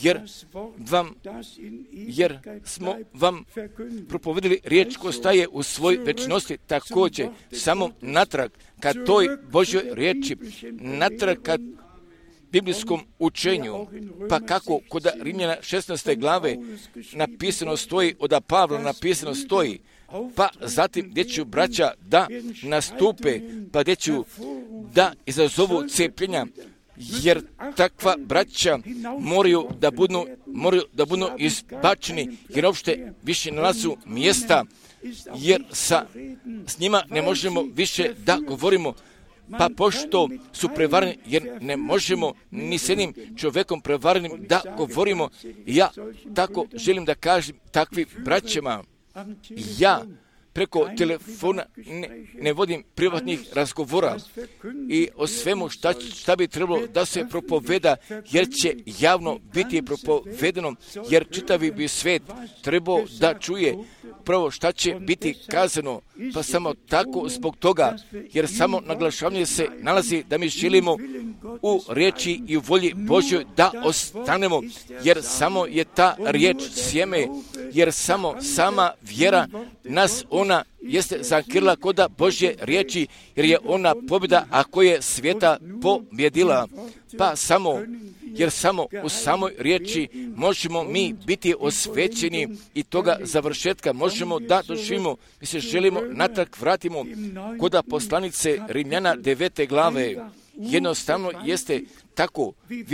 jer smo vam propovedali riječ ko staje u svoj večnosti, također samo natrag ka toj Božjoj riječi, natrag ka biblijskom učenju, pa kako kod Rimljana 16. glave napisano stoji, od Pavla napisano stoji, pa zatim gdje ću braća da nastupe, pa gdje ću da izazovu cijepljenja, jer takva braća moraju da budu izbačeni, jer uopšte više nalazu mjesta, jer s njima ne možemo više da govorimo, pa pošto su prevareni, jer ne možemo ni s jednim čovjekom prevarenim da govorimo, ja tako želim da kažem takvim braćama, ja preko telefona ne vodim privatnih razgovora i o svemu šta bi trebalo da se propoveda, jer će javno biti propovedeno, jer čitavi bi svijet trebao da čuje prvo šta će biti kazano, pa samo tako zbog toga, jer samo naglašavanje se nalazi da mi želimo u riječi i u volji Božjoj da ostanemo, jer samo je ta riječ sjeme, jer sama vjera nas ona jeste zakrila koda Božje riječi, jer je ona pobjeda ako je svijeta pobjedila, pa jer samo u samoj riječi možemo mi biti osvećeni i toga završetka možemo da doživimo. Mi se želimo natrag vratimo koda poslanice Rimljana 9. glave. Jednostavno jeste tako,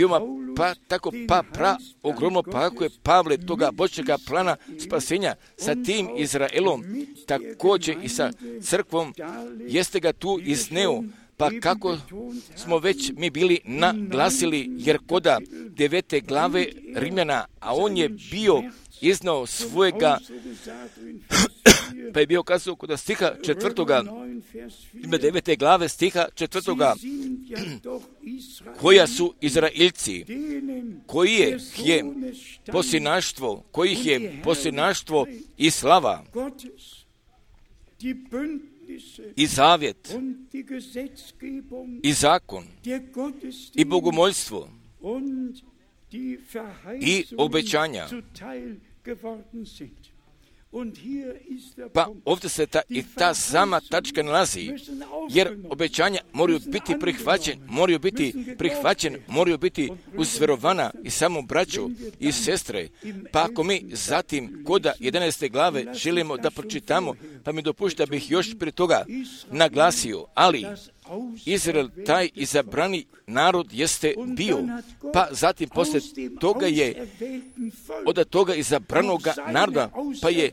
ogromno, pa kako je Pavle toga Božjega plana spasenja sa tim Izraelom, također i sa crkvom, jeste ga tu izneo, pa kako smo već mi bili naglasili, jer koda 9. glave Rimljana, a on je bio iznao svojega, pa je bio kazao koda stiha 4. ime 9. glave stiha 4. koja su Izraelci, kojih je posinaštvo i slava i zavjet i zakon i bogomoljstvo i obećanja. Pa ovdje se ta sama tačka nalazi, jer obećanja moraju biti usverovana i samo braću i sestre. Pa ako mi zatim koda 11. glave želimo da pročitamo, pa mi dopušta bih još prije toga naglasio, ali Izrael, taj izabrani narod jeste bio, pa zatim poslije toga je od toga izabranoga naroda, pa je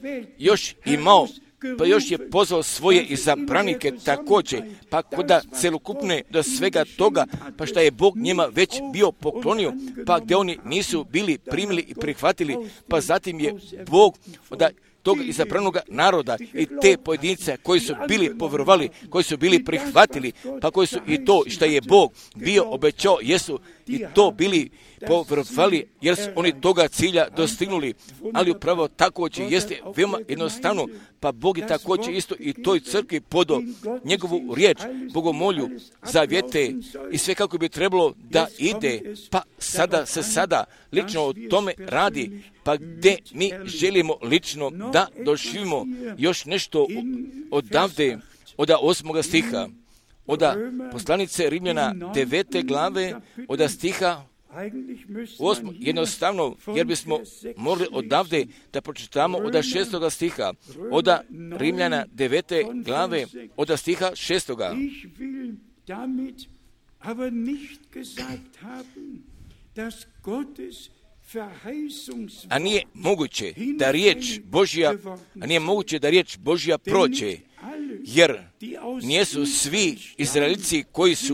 još je pozvao svoje izabranike također, pa koda celokupne do svega toga, pa šta je Bog njima već bio poklonio, pa gdje oni nisu bili primili i prihvatili, pa zatim je Bog od toga izabranoga naroda i te pojedince koji su bili povjerovali, koji su bili prihvatili, pa koji su i to što je Bog bio obećao, jesu i to bili povjerovali, jer su oni toga cilja dostignuli. Ali upravo također jeste veoma jednostavno, pa Bog je također isto i toj crkvi podao njegovu riječ, bogomolju, zavjete i sve kako bi trebalo da ide, pa sada lično o tome radi, pa gdje mi želimo lično da doživimo još nešto odavde, od 8. stiha, od poslanice Rimljana 9. glave, od stiha 8. Jednostavno, jer bismo morali odavde da pročitamo od 6. stiha, od Rimljana 9. glave, od stiha 6. A nije moguće da riječ Božja prođe, jer nisu svi Izraelci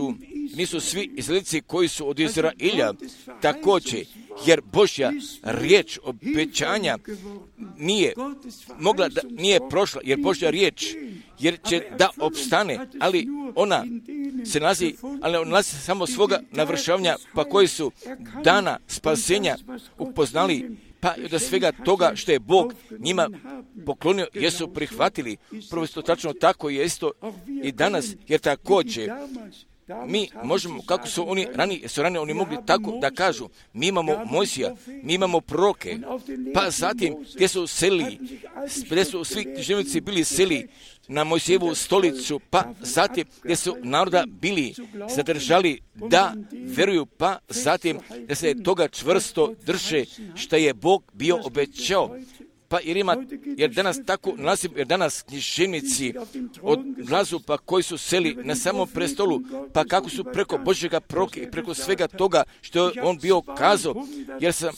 koji su od Izraelja također, jer Božja riječ obećanja nije prošla, jer Božja riječ, jer će da opstane, ali ona se nalazi samo svoga navršavanja, pa koji su dana spasenja upoznali, pa od svega toga što je Bog njima poklonio, jesu prihvatili. Prvo isto tačno tako je isto i danas, jer također mi možemo, kako su oni ranije oni mogli tako da kažu, mi imamo Mojsija, mi imamo proroke, pa zatim gdje su svi književnici bili seli na Mojsijevu stolicu, pa zatim gdje su naroda bili zadržali da veruju, pa zatim da se toga čvrsto drže što je Bog bio obećao. Pa jer danas tako nalazim, jer danas književnici odlazu, pa koji su seli na samom prestolu, pa kako su preko Božjega proroka i preko svega toga što je on bio kazao, jer sam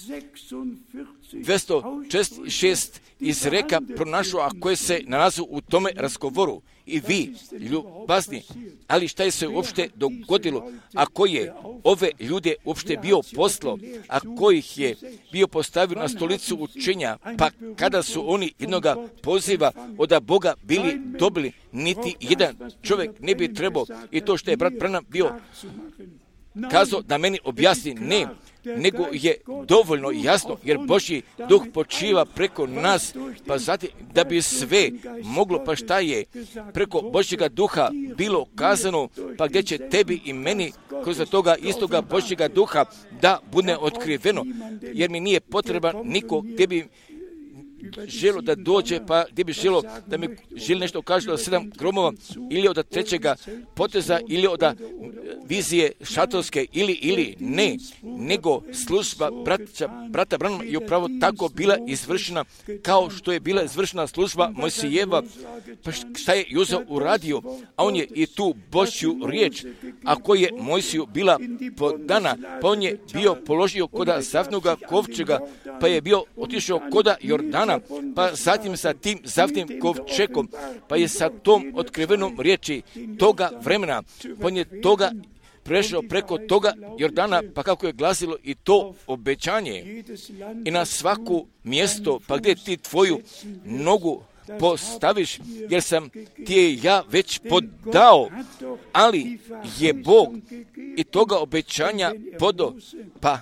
206 izreka pronašao, a koje se nalazu u tome razgovoru. I vi, ljubazni, ali šta je se uopšte dogodilo, ako je ove ljude uopšte bio poslao, a kojih je bio postavio na stolicu učenja, pa kada su oni jednoga poziva od Boga bili dobili, niti jedan čovjek ne bi trebao, i to što je brat Branham bio kazao da meni objasni, ne, nego je dovoljno jasno, jer Božji duh počiva preko nas, pa zatim da bi sve moglo, pa šta je preko Božjega duha bilo kazano, pa gdje će tebi i meni kroz toga istoga Božjega duha da bude otkriveno, jer mi nije potreban niko gdje bi želo da dođe, pa gdje bi želo da mi želi nešto kaže od 7 gromova, ili od 3. poteza, ili od vizije šatorske, ili ne, nego služba brata Branhama je upravo tako bila izvršena, kao što je bila izvršena služba Mojsijeva. Pa šta je Jozo uradio? A on je i tu Božju riječ, a koja je Mojsiju bila podana, pa on je bio položio koda zaftnoga kovčega, pa je bio otišao koda Jordana, pa zatim sa tim zaftnim kovčekom, pa je sa tom otkrivenom riječi toga vremena, pa on je toga prešao preko toga Jordana, pa kako je glasilo i to obećanje. I na svaku mjesto, pa gdje ti tvoju nogu postaviš, jer sam ti je ja već podao, ali je Bog i toga obećanja podao, pa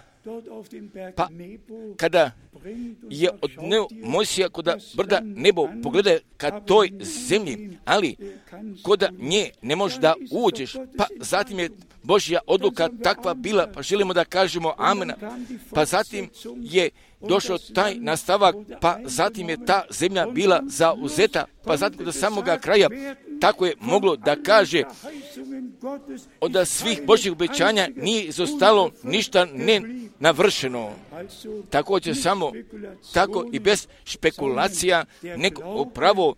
kada je odneo Mojsija koda brda nebo, pogledaj ka toj zemlji, ali koda nje ne možeš da uđeš, pa zatim je Božja odluka takva bila, pa želimo da kažemo amena, pa zatim je došao taj nastavak, pa zatim je ta zemlja bila zauzeta, pa zatim do samoga kraja, tako je moglo da kaže, od svih Božjih obećanja nije izostalo ništa ne navršeno. Također samo tako i bez špekulacija, nego upravo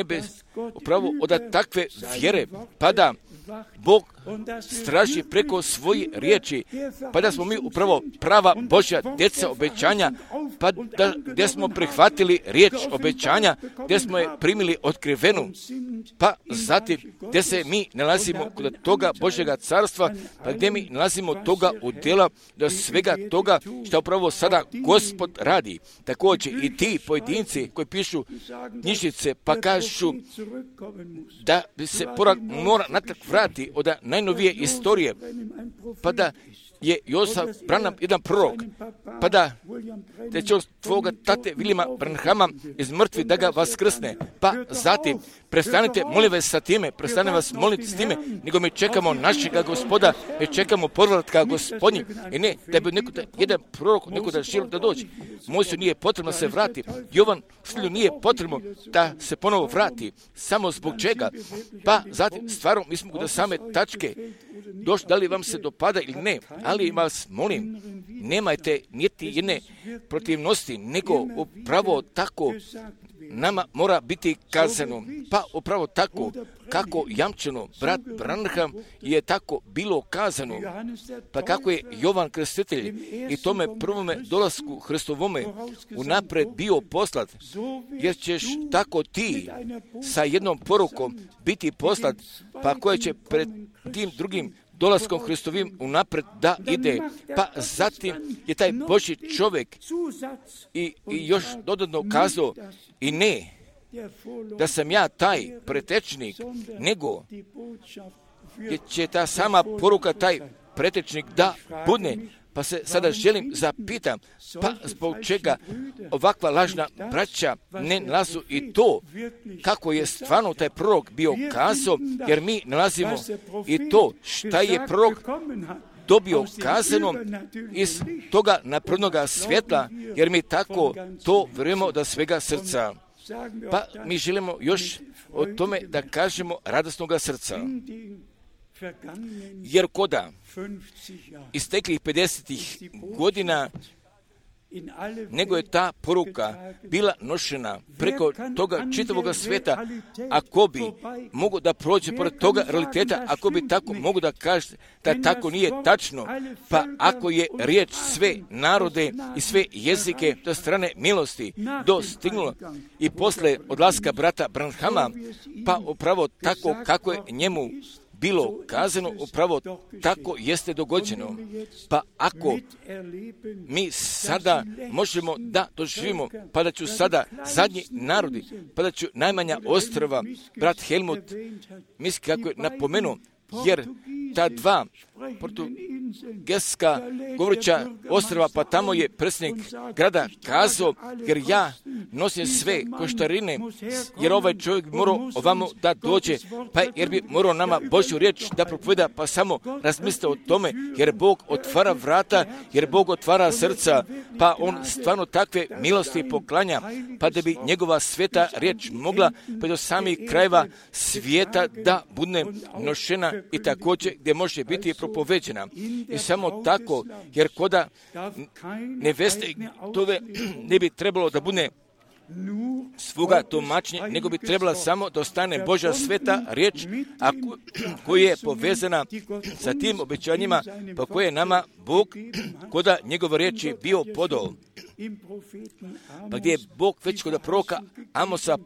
od takve vjere, pa da Bog straži preko svoje riječi, pa da smo mi upravo prava Božja djeca obećanja, pa da gdje smo prihvatili riječ obećanja, gdje smo je primili otkrivenu, pa zatim gdje se mi nalazimo kod toga Božjega carstva, pa gdje mi nalazimo toga udjela do svega toga što upravo sada Gospod radi. Također i ti pojedinci koji pišu knjižice, pa kažu da bi se porak mora natrag vrati od najnovije istorije, pa da je Josef Branham jedan prorok, pa da će od tvoga tate Williama Branhama iz mrtvi da ga vaskrsne, pa zatim prestanite, molim vas sa time, prestane vas moliti s time, nego mi čekamo našega Gospoda, mi čekamo povratka Gospodnji, i ne, da bi jedan prorok nekoda želio da dođe. Mojsiju nije potrebno se vrati, Jovan Slju nije potrebno da se ponovo vrati, samo zbog čega, pa zatim stvarno mi smo kod same tačke, došli, da li vam se dopada ili ne, ali vas molim, nemajte niti jedne protivnosti, nego upravo tako nama mora biti kazano, pa upravo tako kako jamčeno, brat Branham je tako bilo kazano, pa kako je Jovan Krstitelj i tome prvome dolasku Hristovome unapred bio poslat, jer ćeš tako ti sa jednom porukom biti poslat, pa koja će pred tim drugim dolaskom Hristovim unapred da ide, pa zatim je taj Božji čovjek i još dodatno kazao, i ne da sam ja taj pretečnik, nego će ta sama poruka taj pretečnik da bude. Pa se sada želim zapitam, pa zbog čega ovakva lažna braća ne nalazu i to, kako je stvarno taj prorok bio kazao, jer mi nalazimo i to šta je prorok dobio kazano iz toga naprednoga svjetla, jer mi tako to vjerujemo da svega srca. Pa mi želimo još o tome da kažemo radosnoga srca. Jer koda isteklih 50 godina, nego je ta poruka bila nošena preko toga čitavoga svijeta, ako bi mogu da prođe pored toga realiteta, ako bi tako mogu da kaže da tako nije tačno, pa ako je riječ sve narode i sve jezike do strane milosti dostignulo i posle odlaska brata Branhama, pa upravo tako kako je njemu bilo kazano, upravo tako jeste dogođeno. Pa ako mi sada možemo da doživimo, pa da ću sada zadnji narodi, pa da ću najmanja ostrva, brat Helmut, misli kako je napomenuo, jer ta dva portugalska govoreća ostrva, pa tamo je predsjednik grada kazao, jer ja nosim sve koštarine, jer ovaj čovjek morao ovamo da dođe, pa jer bi morao nama Božju riječ da propoveda, pa samo razmislite o tome, jer Bog otvara vrata, jer Bog otvara srca, pa on stvarno takve milosti poklanja, pa da bi njegova sveta riječ mogla pa do samih krajeva svijeta da bude nošena i također gdje može biti propoveđena. I samo tako, jer koda neveste tove ne bi trebalo da bude svoga tumačenja, nego bi trebala samo da ostane Božja sveta riječ, a koja je povezana sa tim obećanjima, pa koje je nama Bog koda njegove riječi bio podao. Pa gdje je Bog već kod proroka Amosa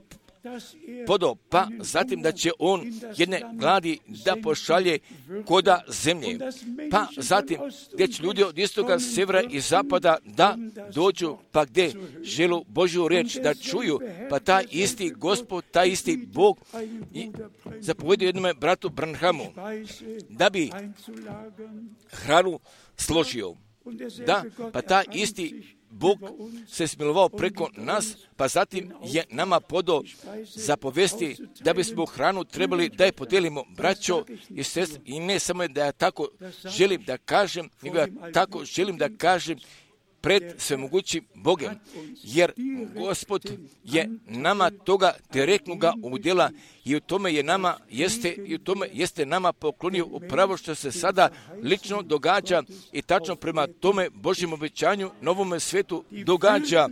podo, pa zatim da će on jedne gladi da pošalje koda zemlje, pa zatim gdje će ljudi od istoga, sjevera i zapada da dođu, pa gdje želu Božju riječ da čuju, pa taj isti Gospod, taj isti Bog zapovjedio jednome bratu Branhamu da bi hranu složio. Da, pa taj isti Bog se smilovao preko nas, pa zatim je nama podao zapovesti da bismo hranu trebali da je podijelimo, braćo i sestre, i ne samo da ja tako želim da kažem, nego ja tako želim da kažem pred svemogućim Bogom, jer Gospod je nama toga direktnoga udjela i u tome jeste nama poklonio upravo što se sada lično događa i tačno prema tome Božjem obećanju novome svetu događa.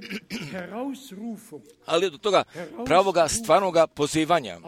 Ali do toga pravoga stvarnoga pozivanja,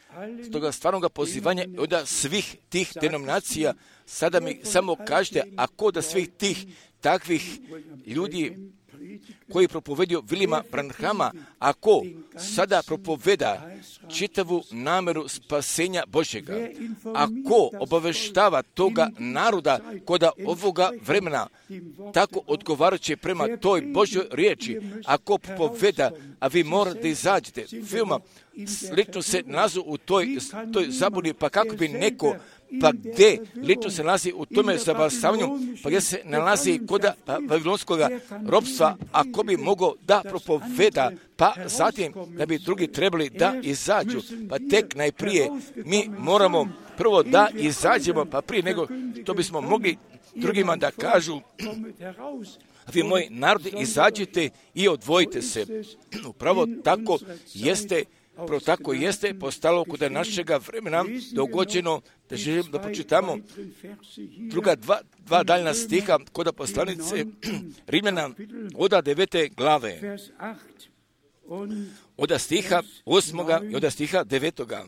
od svih tih denominacija, sada mi samo kažete, ako da svih tih takvih ljudi koji propovedio Williama Branhama, ako sada propoveda čitavu nameru spasenja Božjega, ako obaveštava toga naroda koda ovoga vremena, tako odgovarajući prema toj Božjoj riječi, ako propoveda, a vi morate izađete filma, lično se nalazi u toj zabuni, pa kako bi neko, pa gdje lično se nalazi u tome zabasavanju, pa gdje se nalazi kod babilonskog ropstva, ako bi mogao da propoveda, pa zatim da bi drugi trebali da izađu, pa tek najprije mi moramo prvo da izađemo, pa prije nego to bismo mogli drugima da kažu, vi moji narodi izađite i odvojite se. Upravo tako jeste postalo kod našega vremena dogođeno, da želim da pročitamo druga dva daljna stiha kod poslanice Rimljana od 9. glave, od stiha 8. i od stiha 9.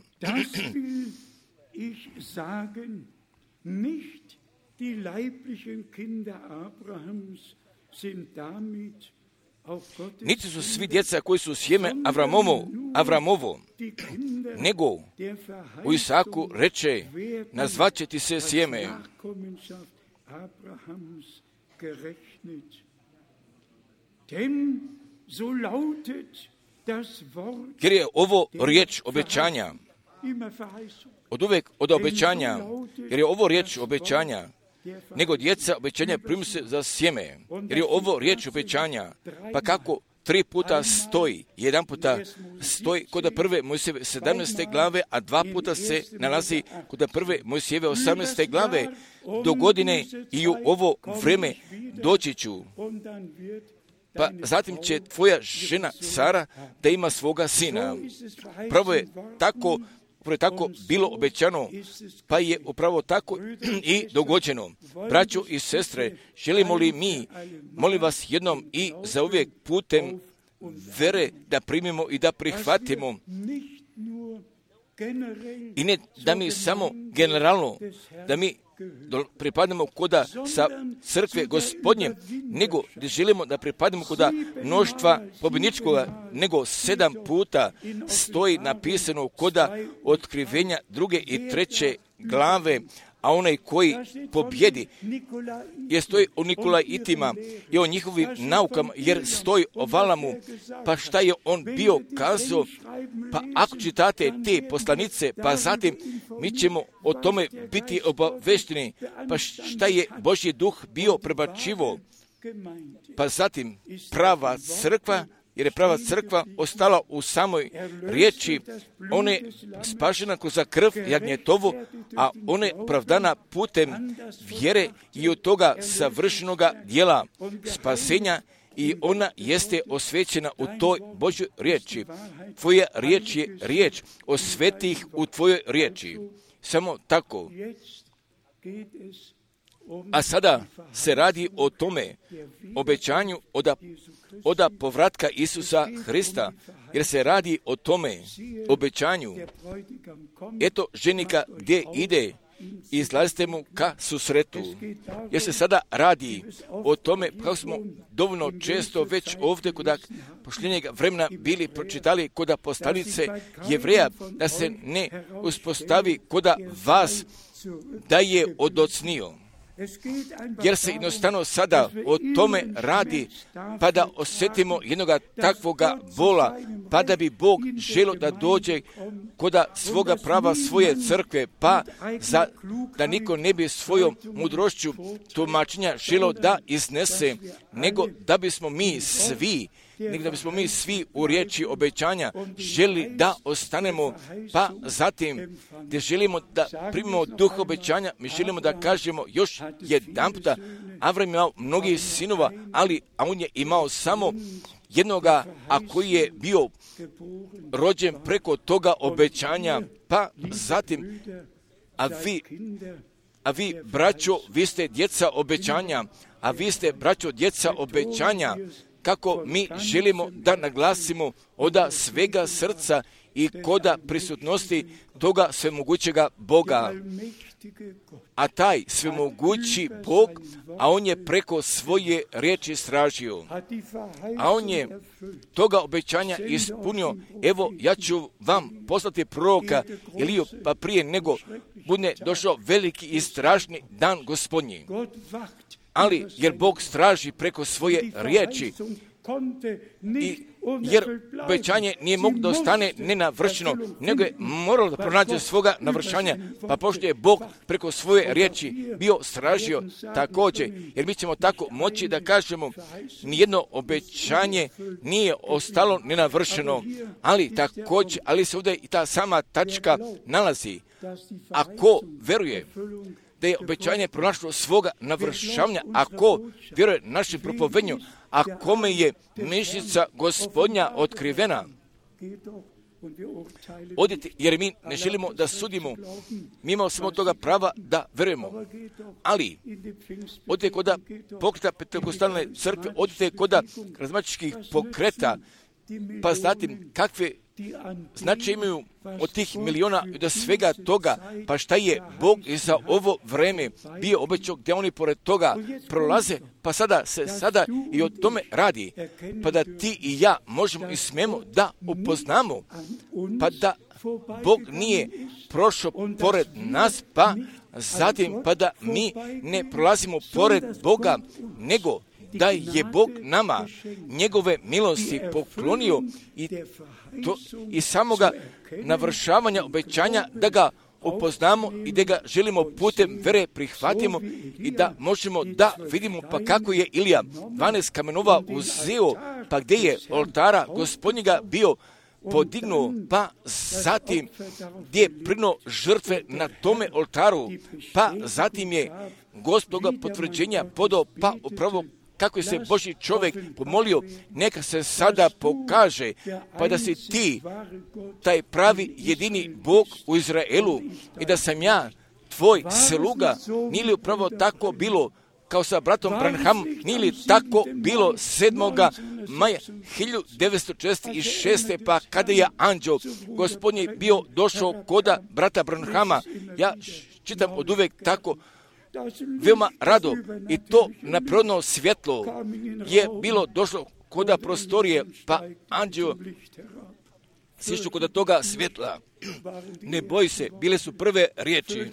Niti su svi djeca koji su sjeme Avramovo, nego u Isaku reče, nazvat će ti se sjeme. Jer je ovo riječ obećanja, od uvek od obećanja, jer je ovo riječ obećanja, nego djeca obećanja primi se za sjeme, jer je ovo riječ obećanja, pa kako 3 puta stoji, 1 puta stoji kod prve Mojsijeve 17. glave, a 2 puta se nalazi kod prve Mojsijeve 18. glave, do godine i u ovo vreme doći ću. Pa zatim će tvoja žena Sara da ima svoga sina. Prvo je tako bilo obećano, pa je upravo tako i dogođeno. Braćo i sestre, želimo li mi, molim vas jednom i zauvijek putem vere da primimo i da prihvatimo, i ne da mi samo generalno, da mi pripadnemo koda sa crkve Gospodnje, nego da želimo da pripademo koda mnoštva pobjedničkoga, nego 7 puta stoji napisano koda otkrivenja 2. i 3. glave, a onaj koji pobjedi, jer stoji o Nikolaitima i o njihovim naukama, jer stoji o Valamu, pa šta je on bio kazao, pa ako čitate te poslanice, pa zatim mi ćemo o tome biti obavešteni, pa šta je Božji duh bio prebačivo, pa zatim prava crkva, jer je prava crkva ostala u samoj riječi, ona je spašena kroz krv jagnjetovu, a ona je opravdana putem vjere i od toga savršenoga djela spasenja, i ona jeste osvećena u toj Božjoj riječi. Tvoja riječ je riječ, osveti ih u tvojoj riječi. Samo tako. A sada se radi o tome obećanju od povratka Isusa Hrista, jer se radi o tome obećanju. Eto ženika gdje ide i izlazite mu ka susretu. Jer se sada radi o tome, kako smo dovoljno često već ovdje kod pošljenjega vremena bili pročitali kod poslanice Jevreja, da se ne uspostavi kod vas da je odocnio. Jer se jednostavno sada o tome radi, pa da osjetimo jednoga takvoga bola, pa da bi Bog želio da dođe koda svoga prava, svoje crkve, pa da niko ne bi svojom mudrošću tumačenja želio da iznese, nego da bismo mi svi u riječi obećanja želi da ostanemo, pa zatim gdje želimo da primimo duh obećanja, mi želimo da kažemo još jedanputa, Avram je imao mnogih sinova, a on je imao samo jednoga, a koji je bio rođen preko toga obećanja, pa zatim, a vi, braćo, vi ste djeca obećanja, kako mi želimo da naglasimo od svega srca i koda prisutnosti toga svemogućega Boga. A taj svemogući Bog, a on je preko svoje riječi stražio. A on je toga obećanja ispunio. Evo, ja ću vam poslati proroka Eliju, pa prije nego bude došao veliki i strašni dan Gospodnji. Ali, jer Bog straži preko svoje riječi, jer obećanje nije moglo da ostane nenavršeno, nego je moralo da pronađe svoga navršanja, pa pošto je Bog preko svoje riječi bio stražio također, jer mi ćemo tako moći da kažemo, nijedno obećanje nije ostalo nenavršeno, ali se ovdje i ta sama tačka nalazi. Ako veruje da je obećanje pronašlo svoga navršavanja, ako vjeruje našem propovednju, a kome je mišljica Gospodnja otkrivena, odite, jer mi ne želimo da sudimo, mi imamo samo toga prava da verujemo, ali odite koda pokreta Pentekostalne crkve, odite koda karizmatičkih pokreta, pa zatim kakve značaj imaju od tih miliona i do svega toga, pa šta je Bog i za ovo vreme bio obećao gdje oni pored toga prolaze, pa sada i o tome radi, pa da ti i ja možemo i smemo da upoznamo, pa da Bog nije prošao pored nas, pa zatim pa da mi ne prolazimo pored Boga, nego da je Bog nama njegove milosti poklonio i samoga navršavanja obećanja da ga upoznamo i da ga želimo putem vere prihvatimo i da možemo da vidimo pa kako je Ilija 12 kamenova uzeo, pa gdje je oltara Gospodnjega bio podignuo, pa zatim gdje je prinuo žrtve na tome oltaru, pa zatim je Gospodoga potvrđenja podao, pa upravo kako je se Božji čovjek pomolio, neka se sada pokaže, pa da si ti taj pravi jedini Bog u Izraelu i da sam ja tvoj sluga. Nije li upravo tako bilo kao sa bratom Branhamom, nije li tako bilo 7. maja 1946. pa kada je anđeo Gospodnji bio došao koda brata Branhama, ja čitam od uvek tako, veoma rado, i to naprodno svjetlo je bilo došlo koda prostorije, pa anđeo sišao koda toga svjetla. Ne boj se, bile su prve riječi.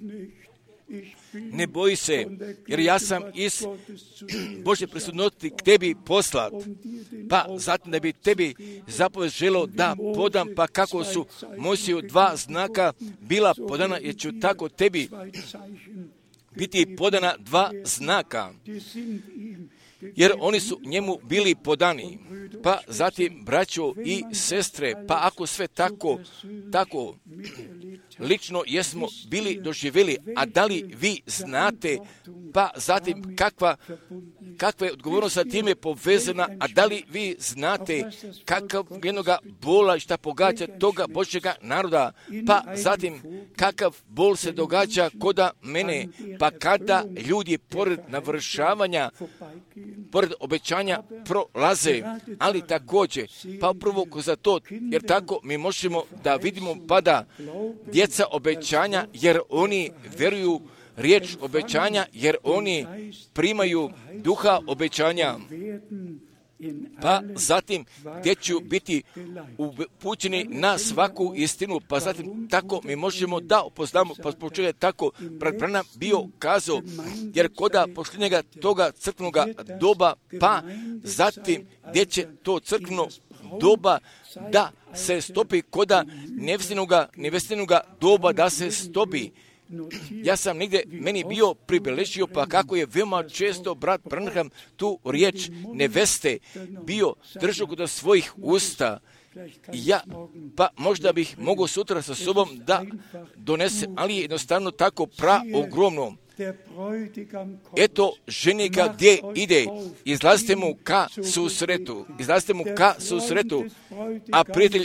Ne boj se, jer ja sam iz Božje prisutnosti k tebi poslat, pa zatim da bi tebi zapovest želio da podam, pa kako su Mojsiju 2 znaka bila podana, jer ću tako tebi biti podana 2 znaka, jer oni su njemu bili podani. Pa zatim, braćo i sestre, pa ako sve tako lično jesmo bili doživjeli, a da li vi znate, pa zatim kakva je odgovornost sa time povezana, a da li vi znate kakav jednoga bola šta pogađa toga Božjega naroda, pa zatim kakav bol se događa koda mene, pa kada ljudi pored navršavanja pored obećanja prolaze, ali također, pa upravo za to, jer tako mi možemo da vidimo pa da djeca obećanja, jer oni vjeruju riječ obećanja, jer oni primaju duha obećanja. Pa zatim gdje ću biti upućeni na svaku istinu, pa zatim tako mi možemo da upoznamo, pa počuje tako brat Branham bio kazao, jer koda posljednjega toga crkvenoga doba, pa zatim gdje će to crkveno doba da se stopi koda nevestinoga doba da se stopi. Ja sam negdje meni bio pribeležio, pa kako je veoma često brat Branham tu riječ neveste bio držao kod svojih usta. Ja, pa možda bih mogao sutra sa sobom da donesem, ali je jednostavno tako ogromno. Eto ženika gdje ide, izlazite mu ka susretu, a prijatelj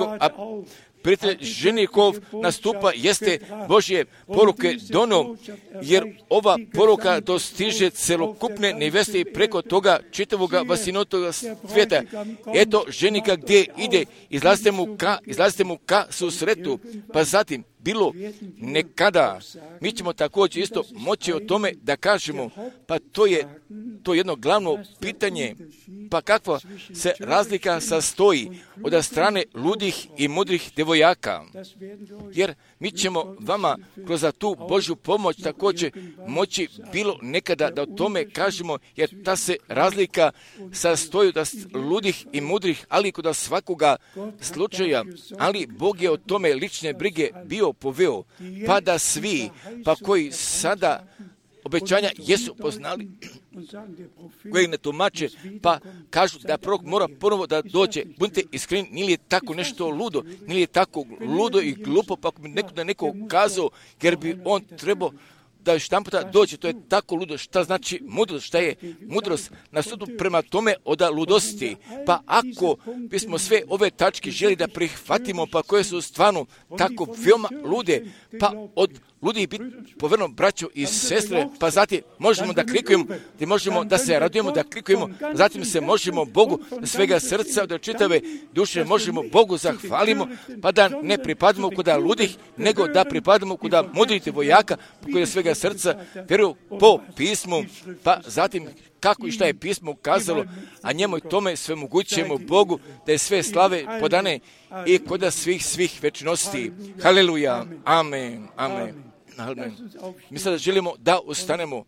ženikov nastupa jeste Božje poruke dono, jer ova poruka dostiže celokupne neveste preko toga čitavoga vasinotog svijeta. Eto ženika gdje ide, izlazite mu ka susretu, pa zatim bilo nekada, mi ćemo također isto moći o tome da kažemo, pa to je jedno glavno pitanje, pa kakva se razlika sastoji od strane ludih i mudrih devojaka, jer mi ćemo vama kroz tu Božju pomoć također moći bilo nekada da o tome kažemo, jer ta se razlika sastoji od ludih i mudrih, ali kod svakoga slučaja, ali Bog je o tome lične brige bio poveo, pa da svi, pa koji sada obećanja jesu poznali, koji ne tumače, pa kažu da prorok mora ponovo da dođe. Budite iskreni, nije li tako nešto ludo, nije li tako ludo i glupo, pa ako bi neko kazao, jer bi on trebao da jedan puta dođe, to je tako ludo. Šta znači mudrost? Šta je mudrost? Na sudu prema tome od ludosti. Pa ako bismo sve ove tačke želi da prihvatimo, pa koje su stvarno tako veoma lude, pa od ludih biti povrno braćo i sestre, pa zatim možemo da klikujemo, gdje možemo da se radujemo, da klikujemo, zatim se možemo Bogu svega srca, od čitave duše možemo Bogu zahvalimo, pa da ne pripadamo kuda ludih, nego da pripadamo kuda mudrih devojaka, kuda svega srca vjeruju po pismu, pa zatim kako i šta je pismo kazalo, a njemu i tome sve mogućemo Bogu, da je sve slave podane i koda svih večnosti. Haleluja, amen, amen. Amen. Mi sada želimo da ustanemo.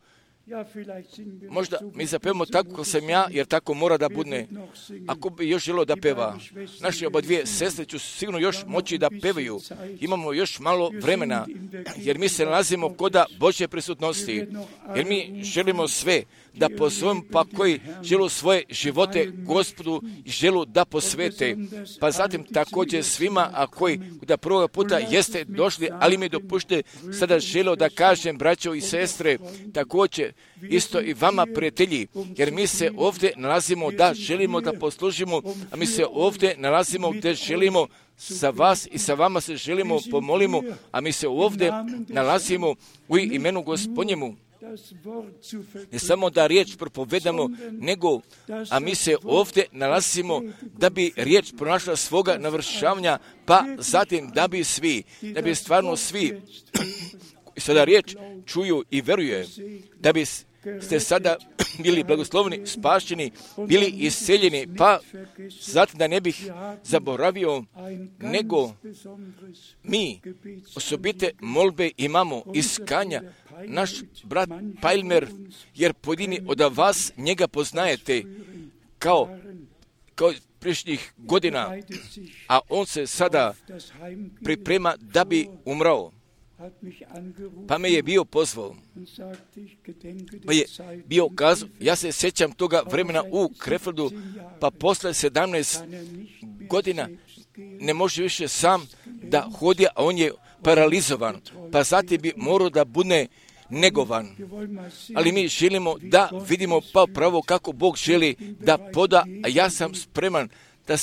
Možda mi zapevamo tako kako sam ja, jer tako mora da bude. Ako bi još želio da peva, naše oba dvije sestre ću sigurno još moći da pevaju. Imamo još malo vremena, jer mi se nalazimo koda Božje prisutnosti, jer mi želimo sve da pozovemo, pa koji želu svoje živote Gospodu i želu da posvete, pa zatim također svima, a koji da prvoga puta jeste došli, ali mi dopušte sada želio da kažem, braćo i sestre, također isto i vama prijatelji, jer mi se ovdje nalazimo da želimo da poslužimo, a mi se ovdje nalazimo gdje želimo za vas i sa vama se želimo pomolimo, a mi se ovdje nalazimo u imenu Gospodnjemu. Ne samo da riječ propovedamo, nego, a mi se ovdje nalazimo da bi riječ pronašla svoga navršavanja, pa zatim da bi stvarno svi sada riječ čuju i veruje, da bi ste sada bili blagoslovni, spašeni, bili isceljeni, pa zatim da ne bih zaboravio, nego mi osobite molbe imamo iskanja. Naš brat Pajlmer, jer pojedini od vas njega poznajete kao priješnjih godina, a on se sada priprema da bi umrao. Pa me je bio pozvao, pa je bio kazao, ja se sjećam toga vremena u Krefeldu, pa posle 17 godina ne može više sam da hodi, a on je paralizovan, pa zatim bi morao da bude negovan. Ali mi želimo da vidimo pa pravo kako Bog želi da poda, a ja sam spreman da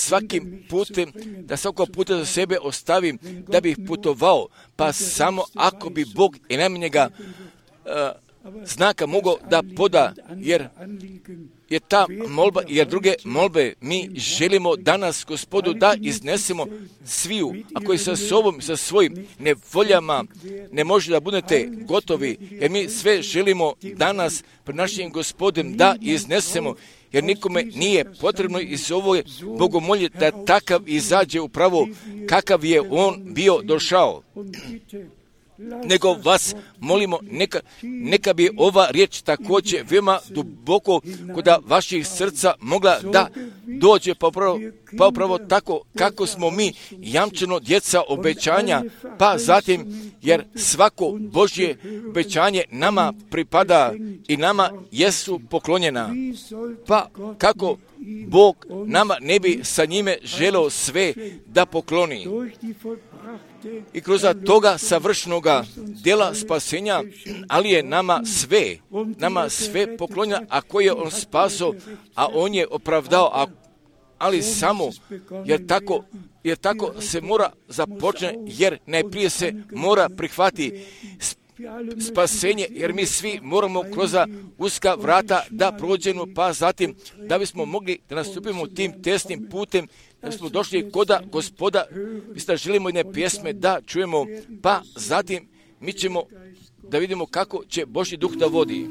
svakog puta za sebe ostavim, da bih putovao, pa samo ako bi Bog i najmanjega znaka mogao da poda, jer ta molba, jer druge molbe mi želimo danas, Gospodu, da iznesemo sviju, a koji sa sobom, sa svojim nevoljama ne može da budete gotovi, jer mi sve želimo danas pred našim Gospodem da iznesemo, jer nikome nije potrebno iz ove bogomolje da takav izađe upravo kakav je on bio došao. Nego vas molimo, neka bi ova riječ također veoma duboko kod vaših srca mogla da dođe pa upravo tako kako smo mi jamčeno djeca obećanja, pa zatim jer svako Božje obećanje nama pripada i nama jesu poklonjena, pa kako Bog nama ne bi sa njime želeo sve da pokloni. I kroz toga savršenoga djela spasenja, ali je nama sve poklonjeno, a koje je on spaso, a on je opravdao, ali samo jer tako se mora započne, jer najprije se mora prihvati spasenje, jer mi svi moramo kroz uska vrata da prođemo, pa zatim da bismo mogli da nastupimo tim tesnim putem, da smo došli kod Gospoda. Mislim da želimo jedne pjesme da čujemo, pa zatim mi ćemo da vidimo kako će Božji duh da vodi.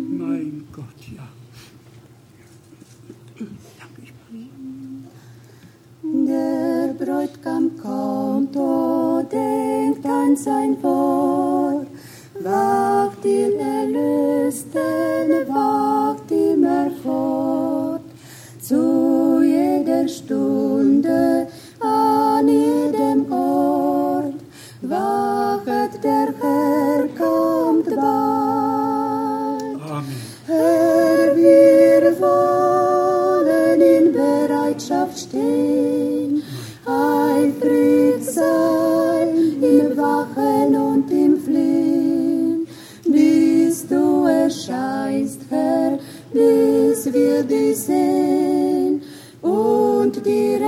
Der Bräutigam kommt, o denkt an sein Wort, wacht ihr Erlösten, wacht immer fort, zu jeder Stunde, an jedem Ort, wachet der Herr kommt bald. Amen. Herr, wir wollen in Bereitschaft stehen, eifrig sein, im Wachen und im Flehen, bis du erscheinst, Herr, bis wir dich sehen und dir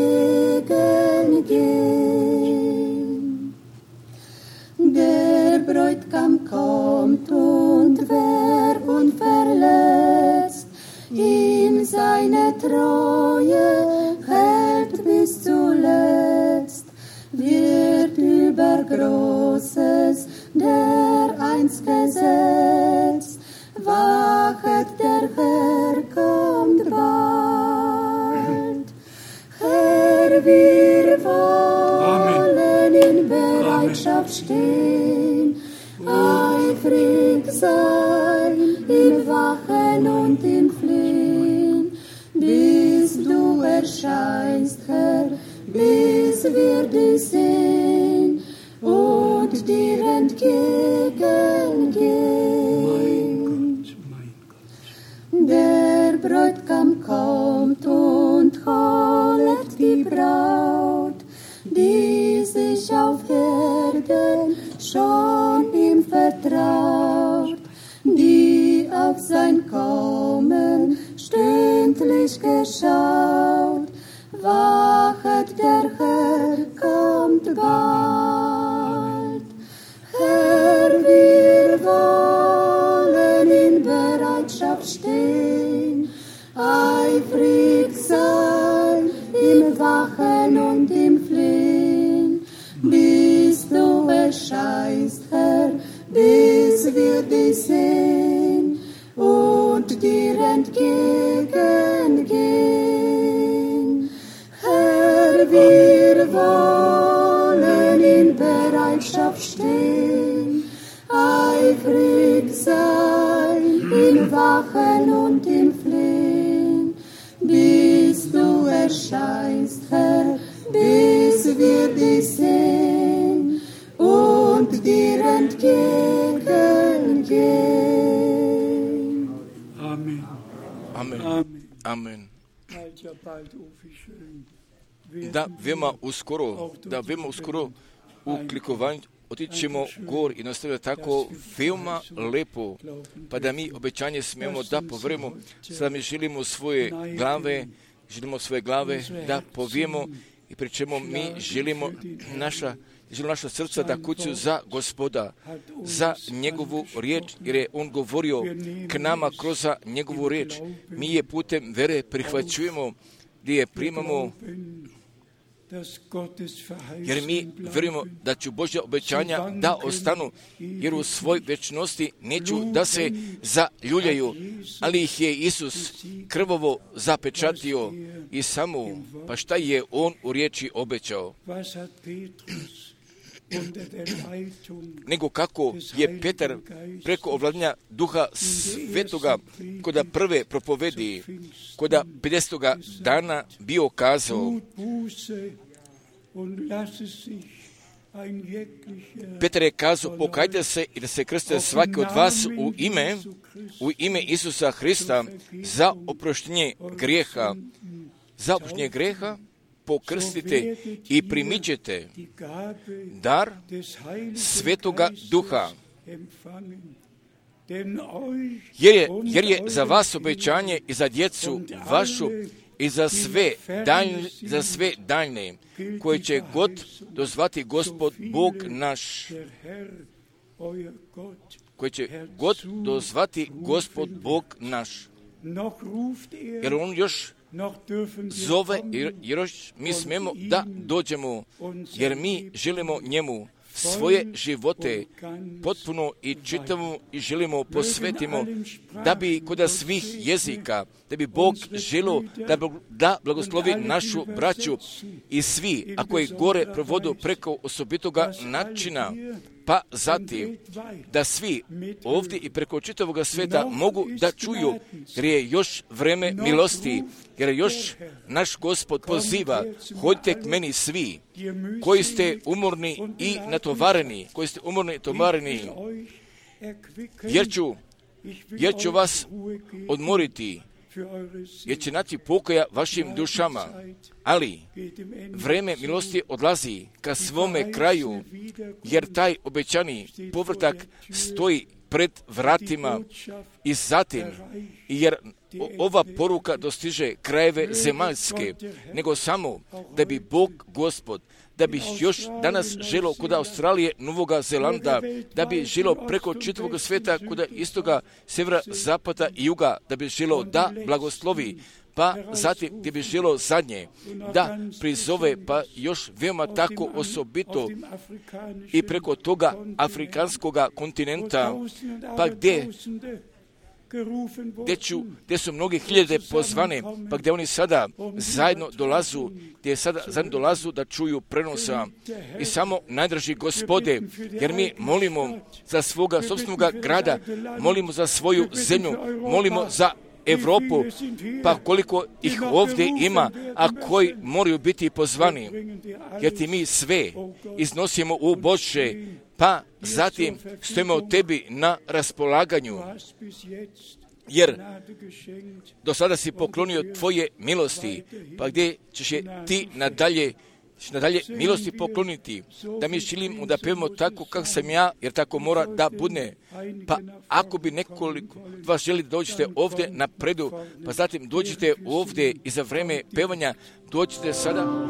entgegengehen. Der Bräutigam kommt und wer unverletzt ihm seine Treue hält bis zuletzt, wird über Großes der einst gesetzt. Wachet, der Herr kommt bald. Herr, wir wollen in Bereitschaft stehen, eifrig sein, im Wachen und im Flehen, bis du erscheinst, Herr, bis wir dich sehen und dir entgegengehen. Der Bräutigam kommt und holet die Braut, die sich auf Erden schon ihm vertraut, die auf sein Kommen stündlich geschaut. Wachet, der Herr kommt bald. Herr, wir wollen in Bereitschaft stehen, eifrig sein, im Wachen und im Flehen, bis du erscheinst, Herr, bis wir dich sehen und dir entgegengehen. Herr, wir wollen in Bereitschaft stehen, eifrig sein, im Wachen und im Flehen, bis du erscheinst, Herr, bis wir dich sehen und dir entgegengehen. Amen. Amen. Amen. Amen. Bald, ja bald, oh, wie schön. Da veoma uskoro u klikovanju otićemo gor i nastavljamo tako veoma lepo, pa da mi obećanje smijemo da povremo. Sada mi želimo svoje glave da povijemo i pri čemu mi želimo naša želimo naša srca da kucaju za Gospoda, za njegovu riječ, jer je on govorio k nama kroz njegovu riječ. Mi je putem vere prihvaćujemo, gdje je primamo, jer mi vjerujemo da će Božja obećanja da ostanu, jer u svoj večnosti neću da se zaljuljaju, ali ih je Isus krvavo zapečatio i samo, pa šta je on u riječi obećao? Nego kako je Petar preko ovladanja Duha Svetoga koda prve propovedi, koda 50. dana bio kazao, Petar je kazao, pokajte se i da se krste svaki od vas u ime Isusa Hrista za oproštenje grijeha, pokrstite i primićete dar Svetoga Duha. Jer je za vas obećanje i za djecu vašu i za sve daljne, koje će god dozvati Gospod Bog naš. Jer on još zove, jer još mi smemo da dođemo, jer mi želimo njemu svoje živote potpuno i čitamo i želimo posvetimo, da bi kod svih jezika, da bi Bog želio da blagoslovi našu braću i svi, ako je gore provodu preko osobitoga načina, pa zatim da svi ovdje i preko čitavoga sveta mogu da čuju, jer je još vreme milosti, jer još naš Gospod poziva, hodite k meni svi, koji ste umorni i natovareni, jer ću vas odmoriti, jer će naći pokoja vašim dušama, ali vreme milosti odlazi ka svome kraju, jer taj obećani povratak stoji pred vratima i zatim, jer ova poruka dostiže krajeve zemaljske, nego samo da bi Bog Gospod, da bi još danas želo kod Australije, Novoga Zelanda, da bi želo preko čitavog sveta, kod istoga, severa, zapada i juga, da bi želo da blagoslovi, pa zatim gdje bi želo zadnje, da prizove, pa još veoma tako osobito i preko toga afrikanskog kontinenta, pa gdje su mnogi hiljade pozvane, pa gdje oni sada zajedno dolazu da čuju prenosa. I samo najdraži Gospode, jer mi molimo za svoga sopstvenoga grada, molimo za svoju zemlju, molimo za Europu, pa koliko ih ovdje ima, a koji moraju biti pozvani, jer ti mi sve iznosimo u Bože, pa zatim stojimo tebi na raspolaganju, jer do sada si poklonio tvoje milosti, pa gdje ćeš je ti nadalje milosti pokloniti, da mi želimo da pevamo tako kako sam ja, jer tako mora da bude. Pa ako bi nekoliko vas želi da dođete ovdje napredu, pa zatim dođite ovdje i za vreme pevanja dođite sada.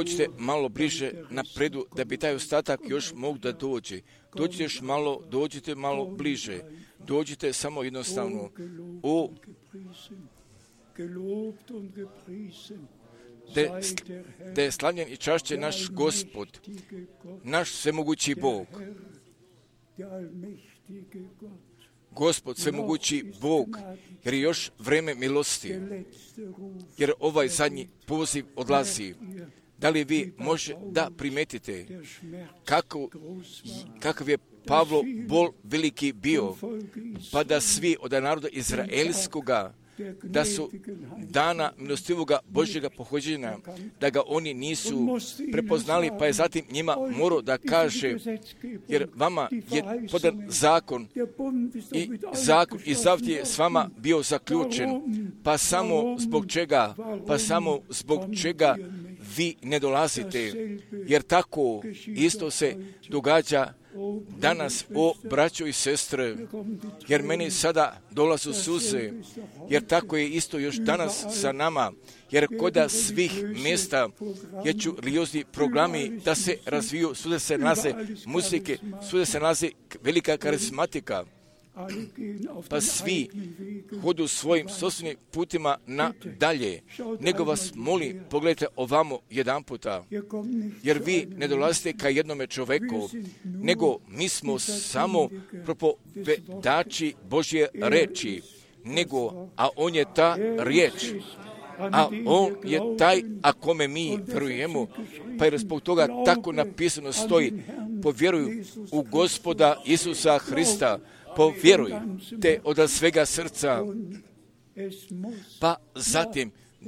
dođite malo bliže napredu, da bi taj ostatak još mogu da dođe. Dođite malo bliže. Dođite samo jednostavno. Da je slavljen i čašćen naš Gospod, naš svemogući Bog. Gospod, svemogući Bog, jer je još vreme milosti, jer ovaj zadnji poziv odlazi. Da li vi možete da primetite kakav je Pavlo bol veliki bio, pa da svi od naroda izraelskoga, da su dana milostivoga Božjega pohođenja, da ga oni nisu prepoznali, pa je zatim njima morao da kaže, jer vama je podan zakon i zavjet je s vama bio zaključen, pa samo zbog čega vi ne dolazite, jer tako isto se događa danas, braćo i sestre, jer meni sada dolazu suze, jer tako je isto još danas sa nama, jer koda svih mjesta gdje ću religiozni programi da se razviju, svuda se nalaze muzike, svuda se nalaze velika karizmatika, pa svi hodu svojim sosebnim putima nadalje. Nego vas molim, pogledajte ovamo jedan puta, jer vi ne dolazite ka jednome čoveku, nego mi smo samo propovedači Božje reči, a on je ta riječ, a on je taj, a kome mi vjerujemo, pa je zbog toga tako napisano stoji, povjeruj u Gospoda Isusa Hrista, povjerujte od svega srca, pa zatim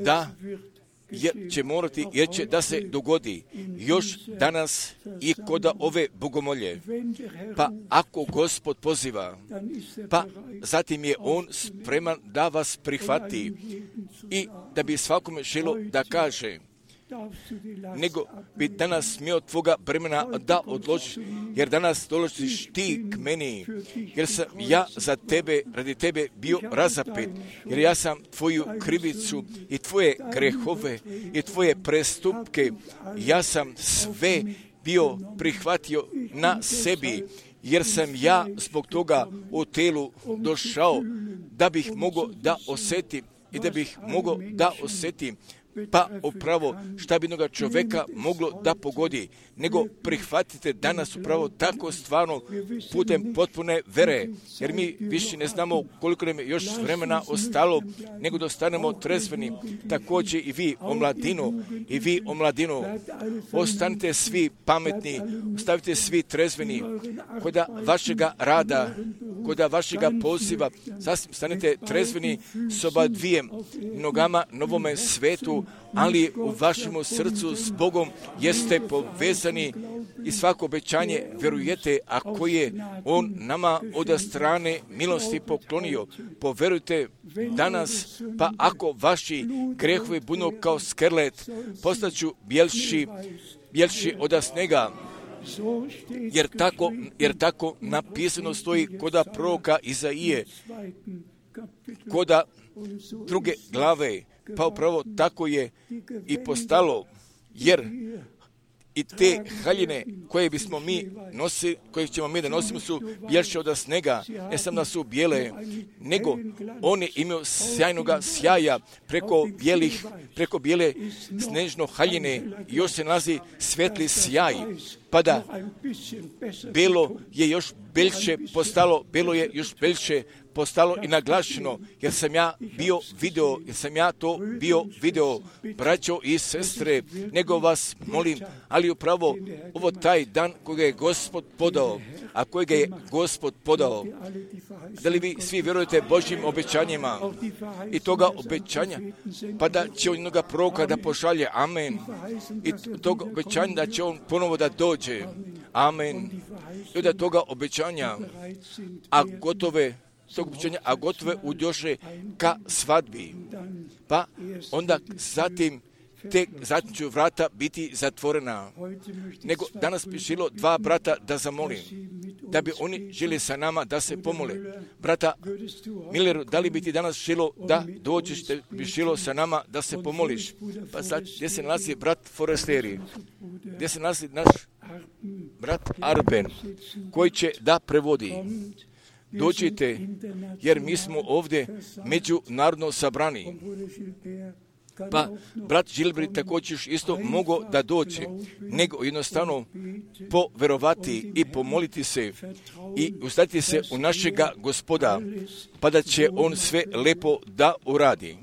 jer će da se dogodi još danas i kod ove bogomolje. Pa ako Gospod poziva, pa zatim je On spreman da vas prihvati i da bi svakome želo da kaže, nego bi danas smio tvoga bremena da odložiš, jer danas dolaziš ti k meni, jer sam ja za tebe, radi tebe bio razapet, jer ja sam tvoju krivicu i tvoje grehove i tvoje prestupke, ja sam sve bio prihvatio na sebi, jer sam ja zbog toga u telu došao, da bih mogao da osjetim i da bih mogao da osjetim pa upravo šta bi jednoga čoveka moglo da pogodi, nego prihvatite danas upravo tako stvarno putem potpune vere, jer mi više ne znamo koliko nam je još vremena ostalo, nego da ostanemo trezveni. Također i vi omladinu, ostanite svi pametni, ostavite svi trezveni, kod vašega rada, kod vašega poziva, sasvim stanite trezveni s oba dvijem nogama novome svetu, ali u vašemu srcu s Bogom jeste povezani i svako obećanje vjerujete, ako je On nama od strane milosti poklonio. Poverujte danas, pa ako vaši grehovi budu kao skrlet, postaću bjelši od snega. Jer tako napisano stoji koda proroka Izaije, koda 2. glave, pa upravo tako je i postalo, jer i te haljine koje bismo mi nosili, koje ćemo mi da nosimo su bjelše od snega, ne samo da su bijele, nego one imaju sjajnoga sjaja preko bijele snežno haljine, još se nalazi svetli sjaj, pa da belo je još beljše postalo i naglašeno, jer sam ja to bio video, braćo i sestre, nego vas molim, ali upravo ovo taj dan kojega je Gospod podao, da li vi svi vjerujete Božjim obećanjima i toga obećanja, pa da će on jednoga proroka da pošalje, amen, i toga obećanja da će on ponovo da dođe, amen, i da toga obećanja, a gotove udjoše ka svadbi, pa onda zatim će vrata biti zatvorena. Nego danas bi želo 2 brata da zamolim, da bi oni želi sa nama da se pomole. Brata Milleru, da li bi ti danas želo da dođeš, da bi želo sa nama da se pomoliš? Pa sad, gdje se nalazi brat Foresteri? Gdje se nalazi naš brat Arben, koji će da prevodi? Dođite, jer mi smo ovdje međunarodno sabrani. Pa brat Gilbert također isto mogao da dođe, nego jednostavno poverovati i pomoliti se i uzdati se u našega Gospoda, pa da će on sve lepo da uradi.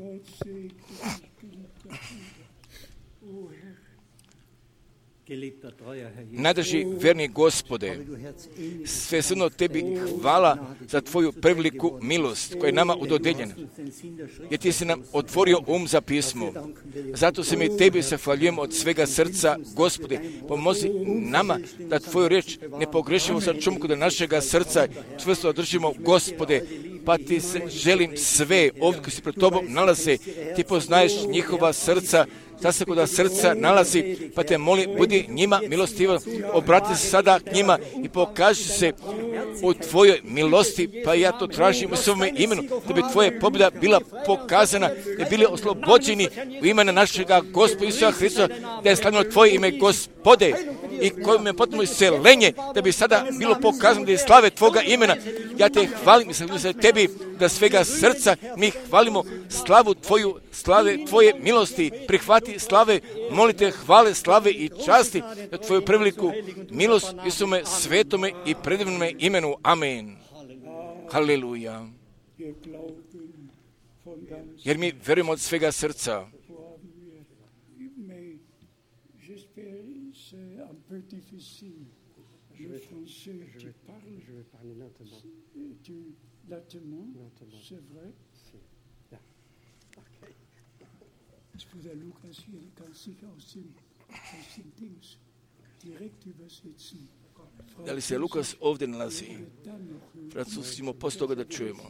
Najdraži verni Gospode, svesrdno tebi hvala za tvoju preveliku milost koja je nama udodeljena, jer ti si nam otvorio za pismo. Zato se mi tebi zahvaljujemo od svega srca, Gospode. Pomozi nama da tvoju riječ ne pogrešimo sa čumku do našega srca, čvrsto održimo, Gospode. Pa ti se želim sve ovdje koji se pred tobom nalaze, ti poznaješ njihova srca, šta se kod srca nalazi, pa te molim, budi njima milostivan, obrati se sada k njima i pokaži se u tvojoj milosti, pa ja to tražim u svome imenu, da bi tvoja pobjeda bila pokazana, da bi bili oslobođeni u imena našega Gospoda Isusa Hrista, da je slavljeno tvoje ime, Gospode, i kojim je potpuno iscelenje, da bi sada bilo pokazano da je slave tvoga imena. Ja te hvalim i sam za tebi, da svega srca mi hvalimo slavu tvoju, slave tvoje milosti, prihvati slave, molite hvale, slave i časti na tvoju preveliku milost i sume svetome i predivnome imenu. Amen. Haleluja. Jer mi verujemo od svega srca. Da li se Lukas ovdje nalazi? Francusimo post toga da čujemo.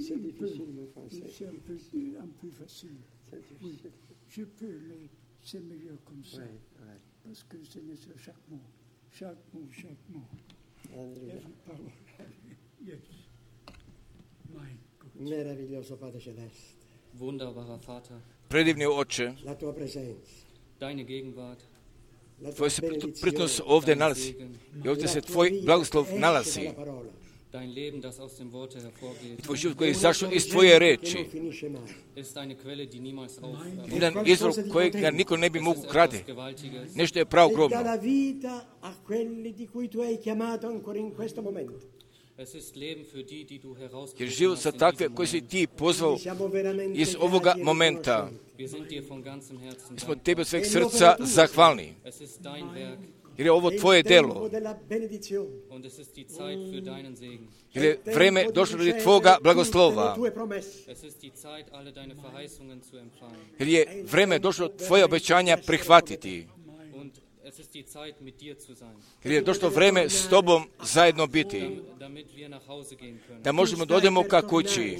Meraviglioso Padre Celeste. Wunderbarer Vater. Predivni Oče, La tua presenza. Deine Gegenwart. tvoj se prisutnost ovdje nalazi i ovdje se tvoj blagoslov nalazi. Dein Leben, das aus dem Worte hervorgeht, Tvoj život koji je izašao iz tvoje reči. ist eine Quelle, die niemals aufhört. Jedan izvor kojeg niko ne bi mogu krati. Nešto je pravo grobno. dà la vita a quelli di cui tu hai chiamato ancora in questo momento. Es ist Leben für die, die du Jer herausgerufen život hast za in takve diesem koji si Moment. ti pozvao Siamo veramente iz ovoga grati e momenta. riconoscenti. Wir sind dir von ganzem Herzen Mi smo dankbar. tebi od sveg srca zahvalni. Es ist dein Werk Jer je ovo È il tvoje tempo delo. della benedizione. und es ist die Zeit für deinen Segen. Jer je vreme došlo radi tvoga Tutte blagoslova. le tue promesse. Es ist die Zeit, alle deine Verheißungen zu empfangen. Jer je vreme došlo tvoje obećanja prihvatiti. Und es ist die Zeit, mit dir zu sein, Jer je došlo vreme s tobom zajedno biti. damit wir nach Hause gehen können. Da možemo da odemo ka kući.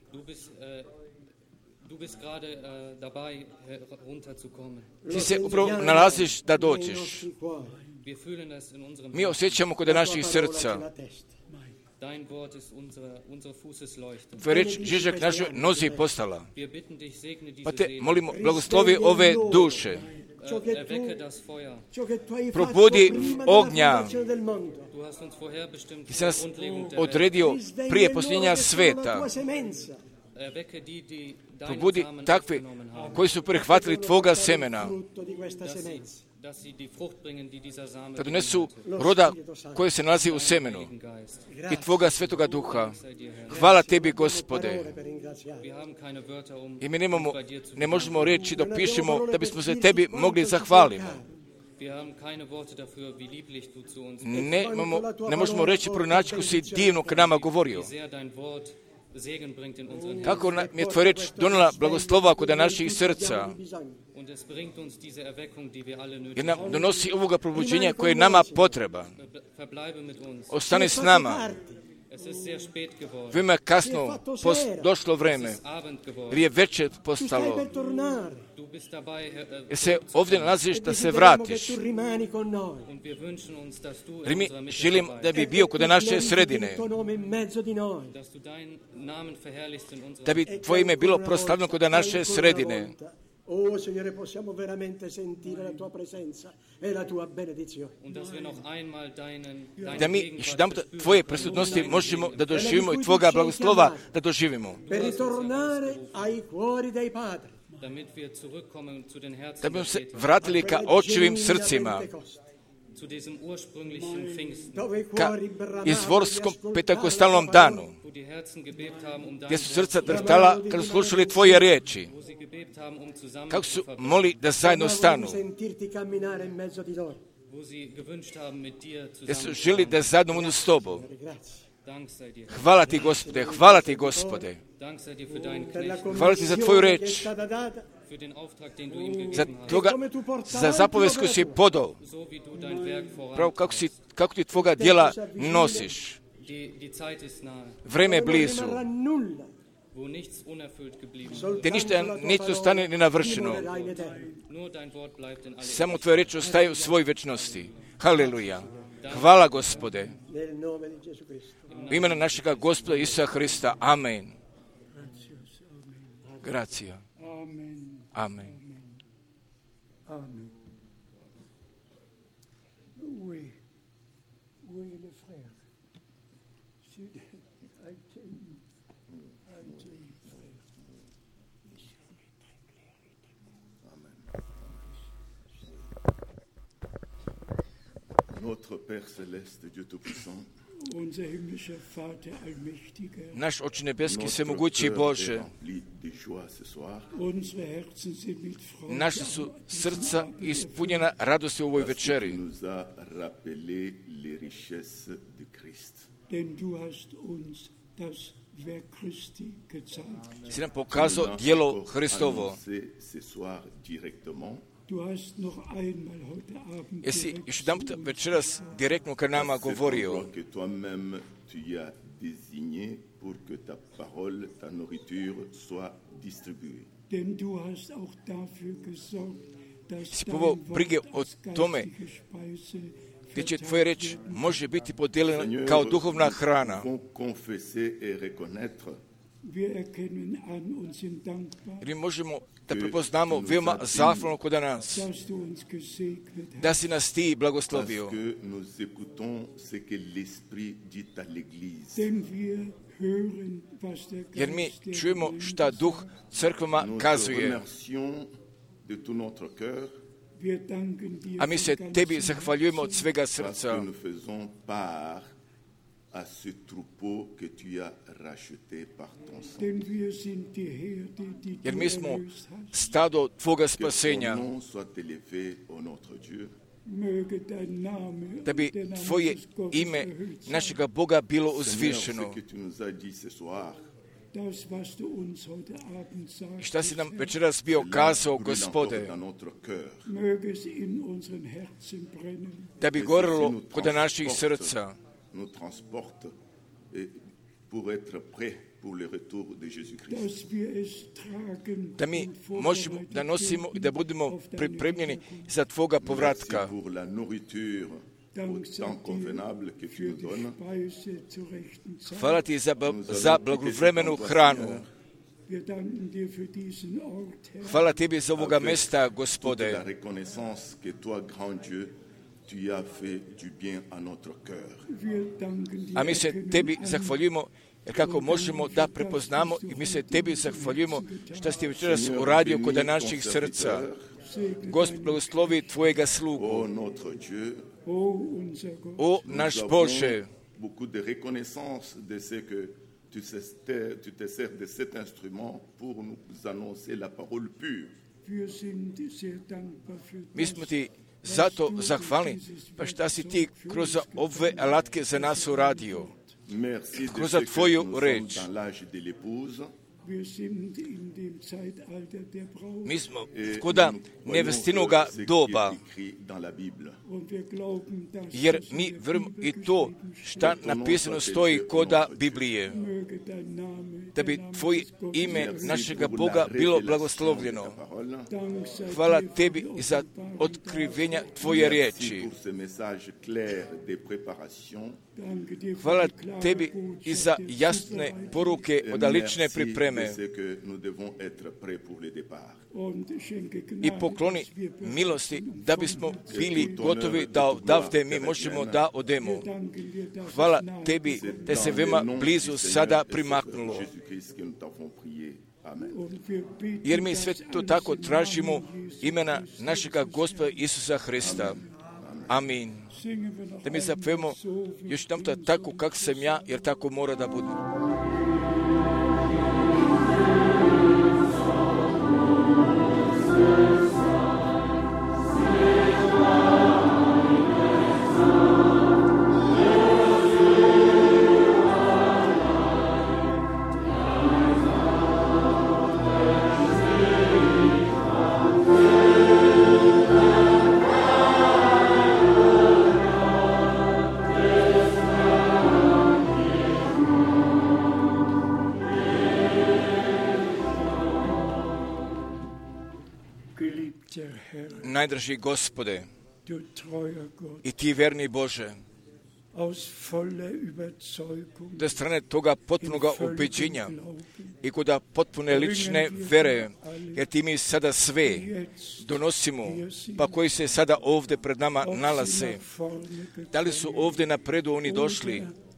Du bist gerade dabei, runterzukommen. Ti se upravo nalaziš da dođeš. Nostri cuori. Wir fühlen es in unserem Mi osjećamo kod naših Parola srca. sulla testa. Dein Wort ist unsere Fußesleuchte. Tvoja reč žižak našoj nozi postala. Wir bitten dich, segne diese Pa te Seelen. molimo, blagoslovi ove duše. Ciò che Erwecke tu, das Feuer. ciò che tu hai fatto Probudi prima ognja. della fondazione del mondo. Du hast uns vorherbestimmt Ti vor si nas Grundlegung der Welt. odredio Risveglia prije loro posljednja che sono la sveta. tua semenza. Erwecke die, die deinen Probudi Samen takve aufgenommen haben, koji su prihvatili tvoga semena. Frutto di questa semenza. dass sie die Frucht bringen, die dieser Same Da bringen donesu sollte. roda koji se nalazi u semenu. Heiligen Geist. I tvoga svetoga duha. Sei dir Herr. Hvala tebi, Parole Gospode. per ringraziare. Wir haben keine Wörter, I mi nemamo, bei dir zu ne možemo reći da Non abbiamo pišemo parole da per bismo se dirti tebi quanto mogli ci zahvaliti. sei caro. Wir haben keine Worte dafür, wie lieblich du zu uns bist, Ne možemo reći pronaći kako si divno k nama govorio. wie sehr dein Wort Segen bringt in unseren Herzen. Kako nam je tvoja reč donela blagoslova kod naših srca. Und es bringt uns diese Erweckung, die wir alle nötig Jer nam haben. donosi ovoga probuđenja koje je nama potreba. Verbleibe mit uns. Ostani s nama. Veoma je kasno došlo vreme, jer je večer postalo. Jer se ovdje nalaziš da se vratiš. Jer mi želim da bi bio kod naše sredine. Da bi tvoje ime bilo proslavljeno kod naše sredine. Oh Signore, possiamo veramente sentire la tua presenza e la tua benedizione. Da mi još jedan tvoje prisutnosti možemo da doživimo i tvoga blagoslova da doživimo. Per ritornare ai cuori dei padri. Da bi se vratili ka očevim srcima. Ka izvorskom petakostalnom danu, gdje su srca drhtala kada su slušali tvoje riječi, kako su moli da zajedno stanu, gdje su želi da zajedno budu s tobom. Hvala ti, Gospode, hvala ti, Gospode. Hvala ti za tvoju reč, za zapovest koju si podao, pravo kako ti tvoga djela nosiš. Vreme je blizu, gdje ništa neće ostane nenavršeno. Samo tvoja reč ostaje u svojoj večnosti. Haleluja. Hvala, Gospode. U imenu našega Gospoda Isusa Hrista. Amen. Gracija. Amen. Amen. Oui. Oui, le frère. Notre Père céleste, Dieu Tout-Puissant, naš Oče nebeski, svemogući Bože, naša su srca ispunjena radosti u ovoj večeri. Si nam pokazao djelo Hristovo. Jesi još jedan večeras direktno ka nama govorio. Si poveo brige o tome gdje će tvoja reč može biti podijeljena kao duhovna hrana. Jer možemo da prepoznamo veoma zahvalno kod nas da si nas ti blagoslovio. Jer mi čujemo šta duh crkvama kazuje. A mi se tebi zahvaljujemo od svega srca. À ce troupeau que tu as racheté par ton sang. Jer mi smo stado tvoga spasenja. Da bi tvoje ime našega Boga bilo uzvišeno. I šta si nam večeras bio kazao, Gospode, da bi gorilo kod naših srca, nous transporte pour être prêt pour le retour de Jésus-Christ. Da mi možemo da nosimo i da budemo pripremljeni za tvoga povratka. Pour la nourriture au temps convenable que tu nous donnes. Hvala ti za blagovremenu hranu. Hvala tebi za ovoga mesta, Gospode. La reconnaissance que toi, grand Dieu, tu as fait du bien à notre cœur. A mi se tebi zahvaljujemo, jer kako možemo da prepoznamo i mi se tebi zahvaljujemo šta si večeras uradio kod naših srca. Gospod, blagoslovi tvojega slugu. O naš Bože, Beaucoup de reconnaissance de ce que tu te sers de cet instrument pour nous annoncer la parole pure. mi smo ti zato zahvalni, pa šta si ti kroz ove alatke za nas uradio, kroz tvoju reč. Mi smo koda nevestinoga doba, jer mi vrmo i to šta napisano stoji koda Biblije, da bi Tvoje ime našega Boga bilo blagoslovljeno. Hvala Tebi za otkrivenja Tvoje riječi. Hvala Tebi i za jasne poruke od lične pripreme. I pokloni milosti da bismo bili gotovi da odavde mi možemo da odemo. Hvala Tebi da se veoma blizu sada primaknulo. Jer mi sve to tako tražimo imena našega Gospoda Isusa Hrista. Amin. Da mi zapevamo još nam to tako kak sam ja, jer tako mora da bude. Najdraži Gospode, i Ti verni Bože, da strane toga potpunoga ubeđenja i koda potpune lične vere, jer Ti mi sada sve donosimo, pa koji se sada ovdje pred nama nalaze, da li su ovdje napredu oni došli,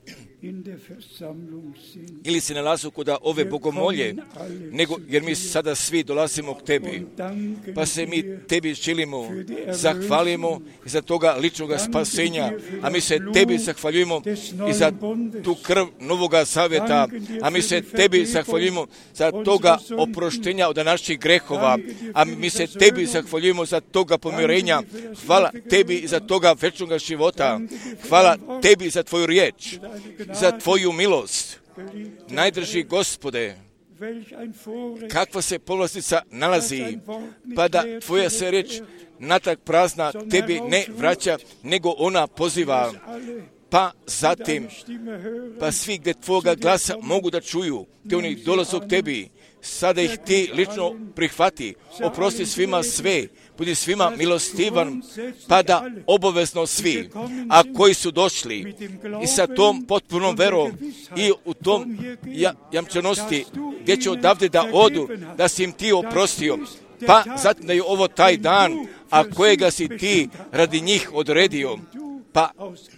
ili se nalazu koda ove bogomolje, nego jer mi sada svi dolazimo k Tebi, pa se mi Tebi želimo, zahvalimo i za toga ličnoga spasenja, a mi se Tebi zahvaljujemo i za tu krv novoga zavjeta, a mi se Tebi zahvaljujemo za toga oproštenja od naših grehova, a mi se Tebi zahvaljujemo za toga pomirenja. Hvala Tebi za toga večnoga života, hvala Tebi za Tvoju riječ, za Tvoju milost. Najdraži Gospode, kakva se povlastica nalazi, pa da Tvoja se riječ natak prazna Tebi ne vraća, nego ona poziva. Pa zatim, pa svi gdje Tvoga glasa mogu da čuju, te oni dolazu k Tebi, sada ih Ti lično prihvati, oprosti svima sve, budi svima milostivan, pa da obavezno svi, a koji su došli i sa tom potpunom verom i u tom jamčanosti gdje će odavde da odu, da si im Ti oprostio, pa zatim da je ovo taj dan, a kojega si Ti radi njih odredio, pa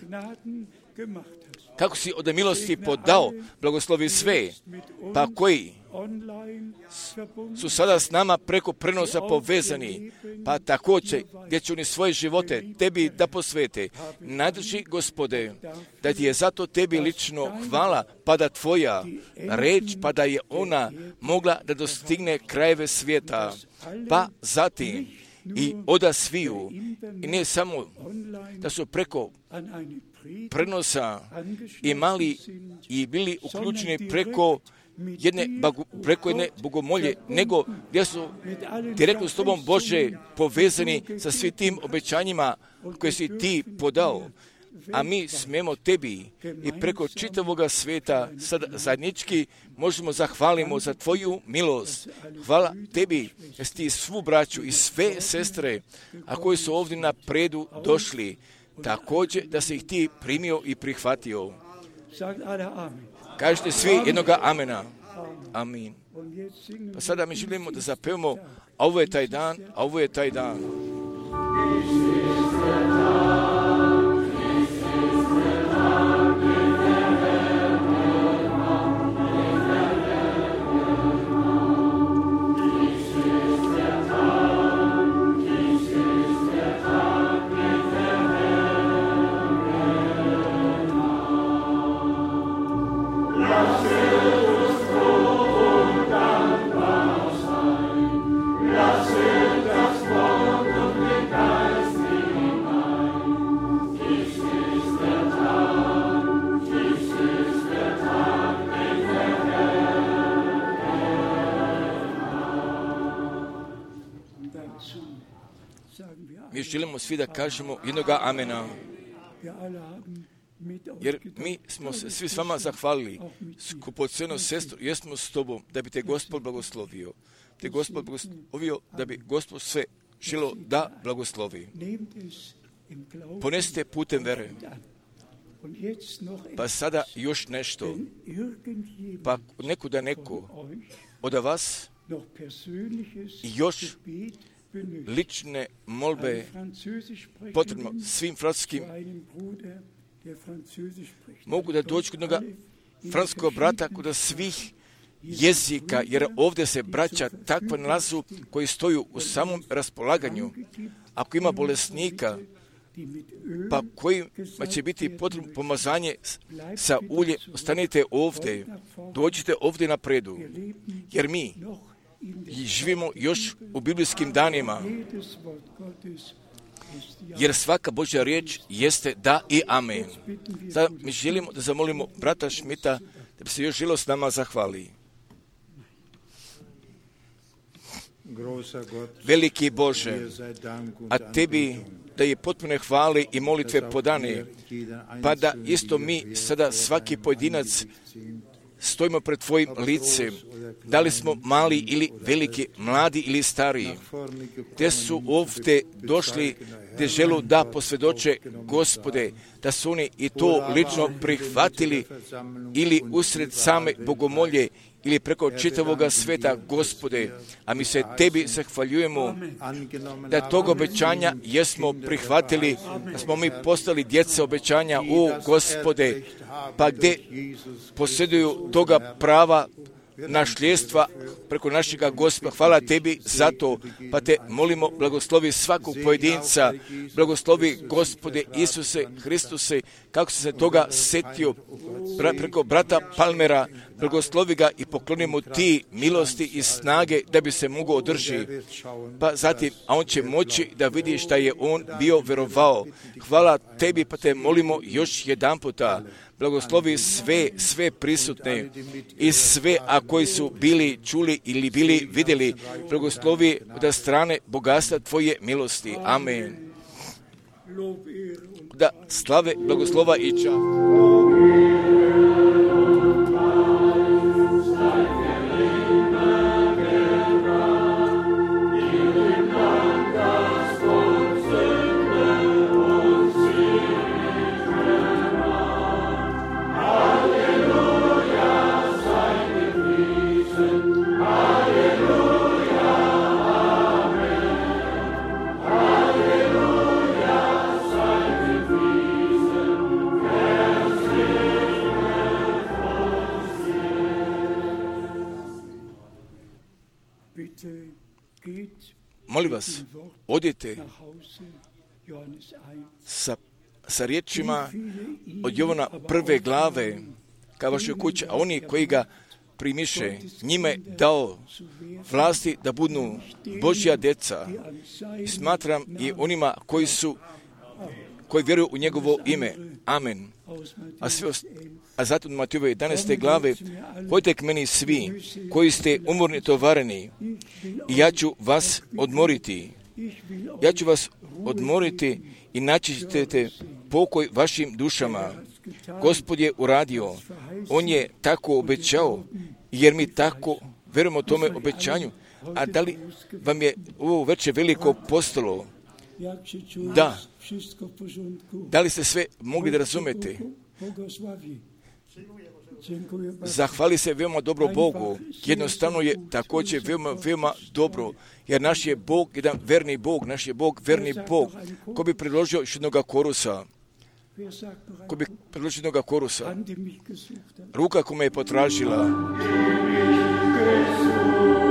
kako si od milosti podao, blagoslovi sve, pa koji su sada s nama preko prenosa povezani, pa također gdje će oni svoje živote Tebi da posvete. Najdraži Gospode, da Ti je zato Tebi lično hvala, pa da Tvoja reč, pa da je ona mogla da dostigne krajeve svijeta, pa zatim i oda sviju, i ne samo da su preko prenosa imali i bili uključeni preko jedne bogomolje, nego gdje su direktno s Tobom Bože povezani sa svim tim obećanjima koje si Ti podao. A mi smemo Tebi i preko čitavoga svijeta sad zajednički možemo zahvalimo za Tvoju milost. Hvala Tebi jer si Ti svu braću i sve sestre, a koji su ovdje na predu došli, također da se ih Ti primio i prihvatio. Kažete svi jednoga amena. Amin. Pa sada mi želimo da zapevamo, a ovo je taj dan, a ovo je taj dan. Lass das Wort želimo svi da kažemo jednoga amena. Jer mi smo se svi s vama zahvalili, skupocenu sestru, jesmo s tobom, da bi te Gospod blagoslovio. Te Gospod blagoslovio, da bi Gospod sve želo da blagoslovi. Ponesite putem vere. Pa sada još nešto. Pa neko od vas još lične molbe potrebno svim francuskim. Mogu da dođu kod jednoga francuskog brata kod svih jezika, jer ovdje se braća takva nalazu koji stoju u samom raspolaganju. Ako ima bolesnika, pa kojima će biti potrebno pomazanje sa ulje, ostanite ovdje, dođite ovdje napredu, jer mi živimo još u biblijskim danima, jer svaka Božja riječ jeste da i amen. Sada mi želimo da zamolimo brata Šmita da bi se još želo s nama zahvali. Veliki Bože, a tebi da je potpune hvale i molitve podane, pa da isto mi sada svaki pojedinac stojimo pred tvojim licem, da li smo mali ili veliki, mladi ili stariji, te su ovdje došli gdje želu da posvjedoče Gospode, da su oni i to lično prihvatili ili usred same bogomolje ili preko čitavoga sveta, Gospode, a mi se tebi zahvaljujemo da tog obećanja jesmo prihvatili, da smo mi postali djeca obećanja, Gospode, pa gdje posjeduju toga prava nasljedstva preko našega Gospoda. Hvala tebi za to, pa te molimo, blagoslovi svakog pojedinca, blagoslovi Gospode Isuse Hristuse, kako se toga setio preko brata Palmera, blagoslovi ga i poklonimo ti milosti i snage da bi se mogao održi. Pa zatim, a on će moći da vidi šta je on bio verovao. Hvala tebi, pa te molimo još jedan puta. Blagoslovi sve prisutne i sve, a koji su bili čuli ili bili vidjeli, blagoslovi od strane bogatstva tvoje milosti. Amen. Da slave, blagoslova i čast. Molim vas, odite sa riječima od Jovana 1. glave ka vašoj kući, a oni koji ga primiše, njime dao vlasti da budu Božja djeca. I smatram i onima koji vjeruju u njegovo ime. Amen. A zatim Matejove 11. glave, pojte k meni svi koji ste umorni tovareni i ja ću vas odmoriti. Ja ću vas odmoriti i naći ćete pokoj vašim dušama. Gospod je uradio. On je tako obećao, jer mi tako vjerujemo tome obećanju. A da li vam je ovo veće veliko postalo? Da. Da li ste sve mogli da razumete? Zahvali se veoma dobro Bogu. Jednostavno je također veoma dobro, jer naš je Bog jedan verni Bog, naš je Bog verni Bog. Ko bi predložio još jednoga korusa? Ruka ko me je potražila.